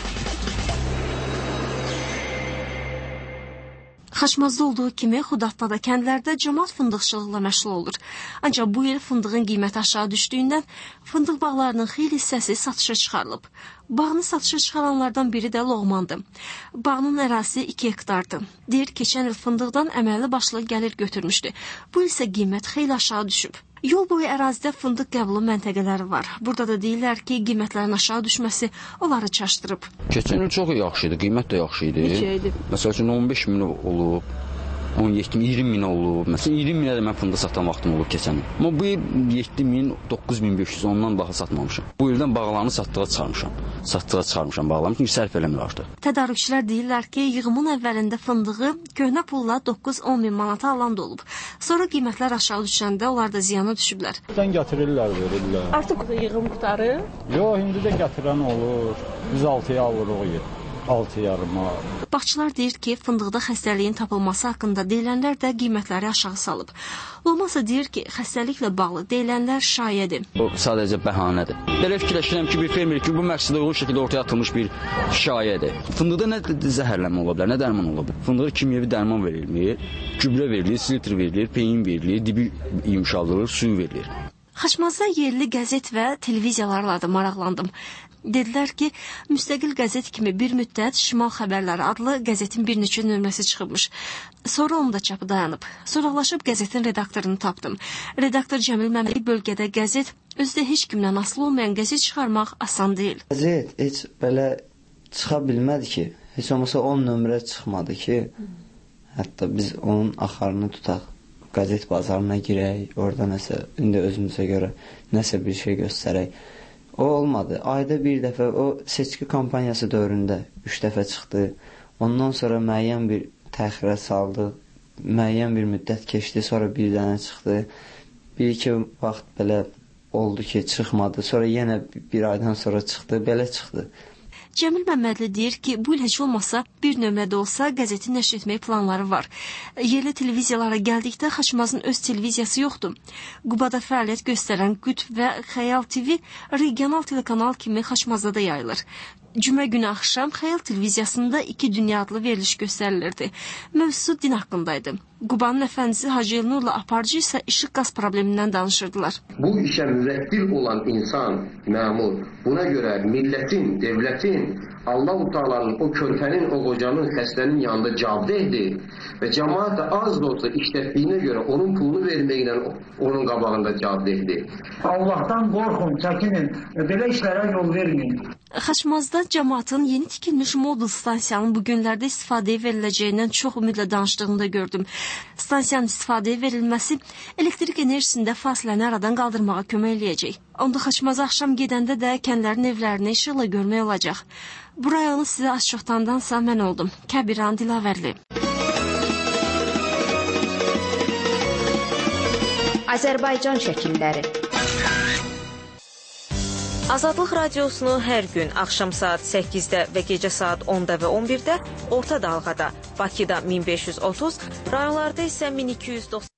Xaçmazda olduğu kimi Xudatda da kəndlərdə cəmaət fındıqçılıqla məşğul olur. Ancaq bu il fındığın qiyməti aşağı düşdüyündən fındıq bağlarının xeyli hissəsi satışa çıxarılıb. Bağını satışa çıxaranlardan biri də Loğmandır. Bağının ərazisi 2 hektardır. Deyir, keçən il fındıqdan əməlli başlı gəlir götürmüşdü. Bu il isə qiymət xeyli aşağı düşüb. Yol boyu ərazidə fındıq qəbulu məntəqələri var. Burada da deyirlər ki, qiymətlərin aşağı düşməsi onları çaşdırıb. Keçən il çox yaxşı idi, qiymət də yaxşı idi. Neçə idi? Məsəl üçün 15 min olub, 17 min, 20 min olub. Məsələn 20 minə də mən fındıq satan vaxtım olub keçən il. Amma bu il 7 min, 9500 ondan daha satmamışam. Bu ildən bağlarını satdığa çıxarmışam bağlarını, çünki sərf eləmir artıq. Tədarükçülər deyirlər ki, yığımın əvvəlində fındığı köhnə pulla 9-10 min manata alan da olub. Sonra qiymətlər aşağı düşəndə onlar da ziyana düşüblər. Buradan gətirirlər, verirlər. Artıq yığım qutarı? Yox, indi də gətirən olur. Biz 6-ya alırıq. 6 yarıma. Bağçılar deyir ki, fındıqda xəstəliyin tapılması haqqında deyilənlər də qiymətləri aşağı salıb. Olmasa deyir ki, xəstəliklə bağlı deyilənlər şayədir. O sadəcə bəhanədir. Belə fikirləşirəm ki, bir fermer ki, bu məqsədə uyğun şəkildə ortaya atılmış bir şayədir. Fındıqda nə zəhərlənmə ola bilər, nə dərman ola bilər? Fındığa kimyəvi dərman verilmir, gübrə verilir, silitr verilir, peyin verilir, dibi yumşaldılır, suyu verilir. Xaçmazda yerli qəzet və televiziyalarla da maraqlandım. Dedilər ki, müstəqil qəzet kimi bir müddət Şimal Xəbərləri adlı qəzetin bir neçə nömrəsi çıxıbmış. Sonra onun da çapı dayanıb. Soraqlaşıb qəzetin redaktorunu tapdım. Redaktor Cəmil Məmmədi bölgədə qəzet, özdə heç kimdən asılı olmayan qəzet çıxarmaq asan deyil. Qəzet heç belə çıxa bilmədi ki, heç olmasa 10 nömrə çıxmadı ki, hətta biz onun axarını tutaq. Qəzet bazarına girək, orada nəsə, indi özümüzə görə nəsə bir şey göstərək. O olmadı. Ayda bir dəfə o seçki kampaniyası dövründə 3 dəfə çıxdı. Ondan sonra müəyyən bir təxirə saldı. Müəyyən bir müddət keçdi, sonra bir dənə çıxdı. Bir-iki vaxt belə oldu ki, çıxmadı. Sonra yenə bir aydan sonra çıxdı, belə çıxdı. Cəmil Məmmədli deyir ki, bu il heç olmasa bir nömrədə olsa qəzeti nəşr etmək planları var. Yerli televiziyalara gəldikdə Xaçmazın öz televiziyası yoxdur. Qubada fəaliyyət göstərən Qütb və Xəyal TV regional telekanal kimi Xaçmazda da yayılır. Cümə günü axşam Xəyal televiziyasında 2 Dünya adlı veriliş göstərilirdi. Mövzusu din haqqındaydı. Qubanın əfəndisi Hacı Elnurla aparıcı isə işıq qaz problemindən danışırdılar. Bu işə müvəkkil olan insan, məmur, buna görə millətin, devlətin, Allah-u Teala'nın o körpənin, o qocanın, xəstənin yanında cavabdehdir və cəmaat da az da olsa işlətdiyinə görə onun pulunu verməklə onun qabağında cavabdehdir. Allah'tan qorxun, çəkinin, belə işlərə yol verməyin. Xaçmazda cəmaatın yeni tikilmiş modul stansiyanın bu günlərdə istifadəyə veriləcəyindən çox ümidlə danışdığını da gördüm. Stansiyanın istifadəyə verilməsi elektrik enerjisində fasiləni aradan qaldırmağa kömək eləyəcək. Onda Xaçmaza axşam gedəndə də kəndlərin evlərini işıqla görmək olacaq. Bu rayonu sizə az çoxdandansa mən oldum. Kəbiran Dilavərli. Azərbaycan şəkilləri. Azadlıq radiosunu hər gün axşam saat 8-də və gecə saat 10-da və 11-də orta dalğada, Bakıda 1530, rayonlarda isə 1290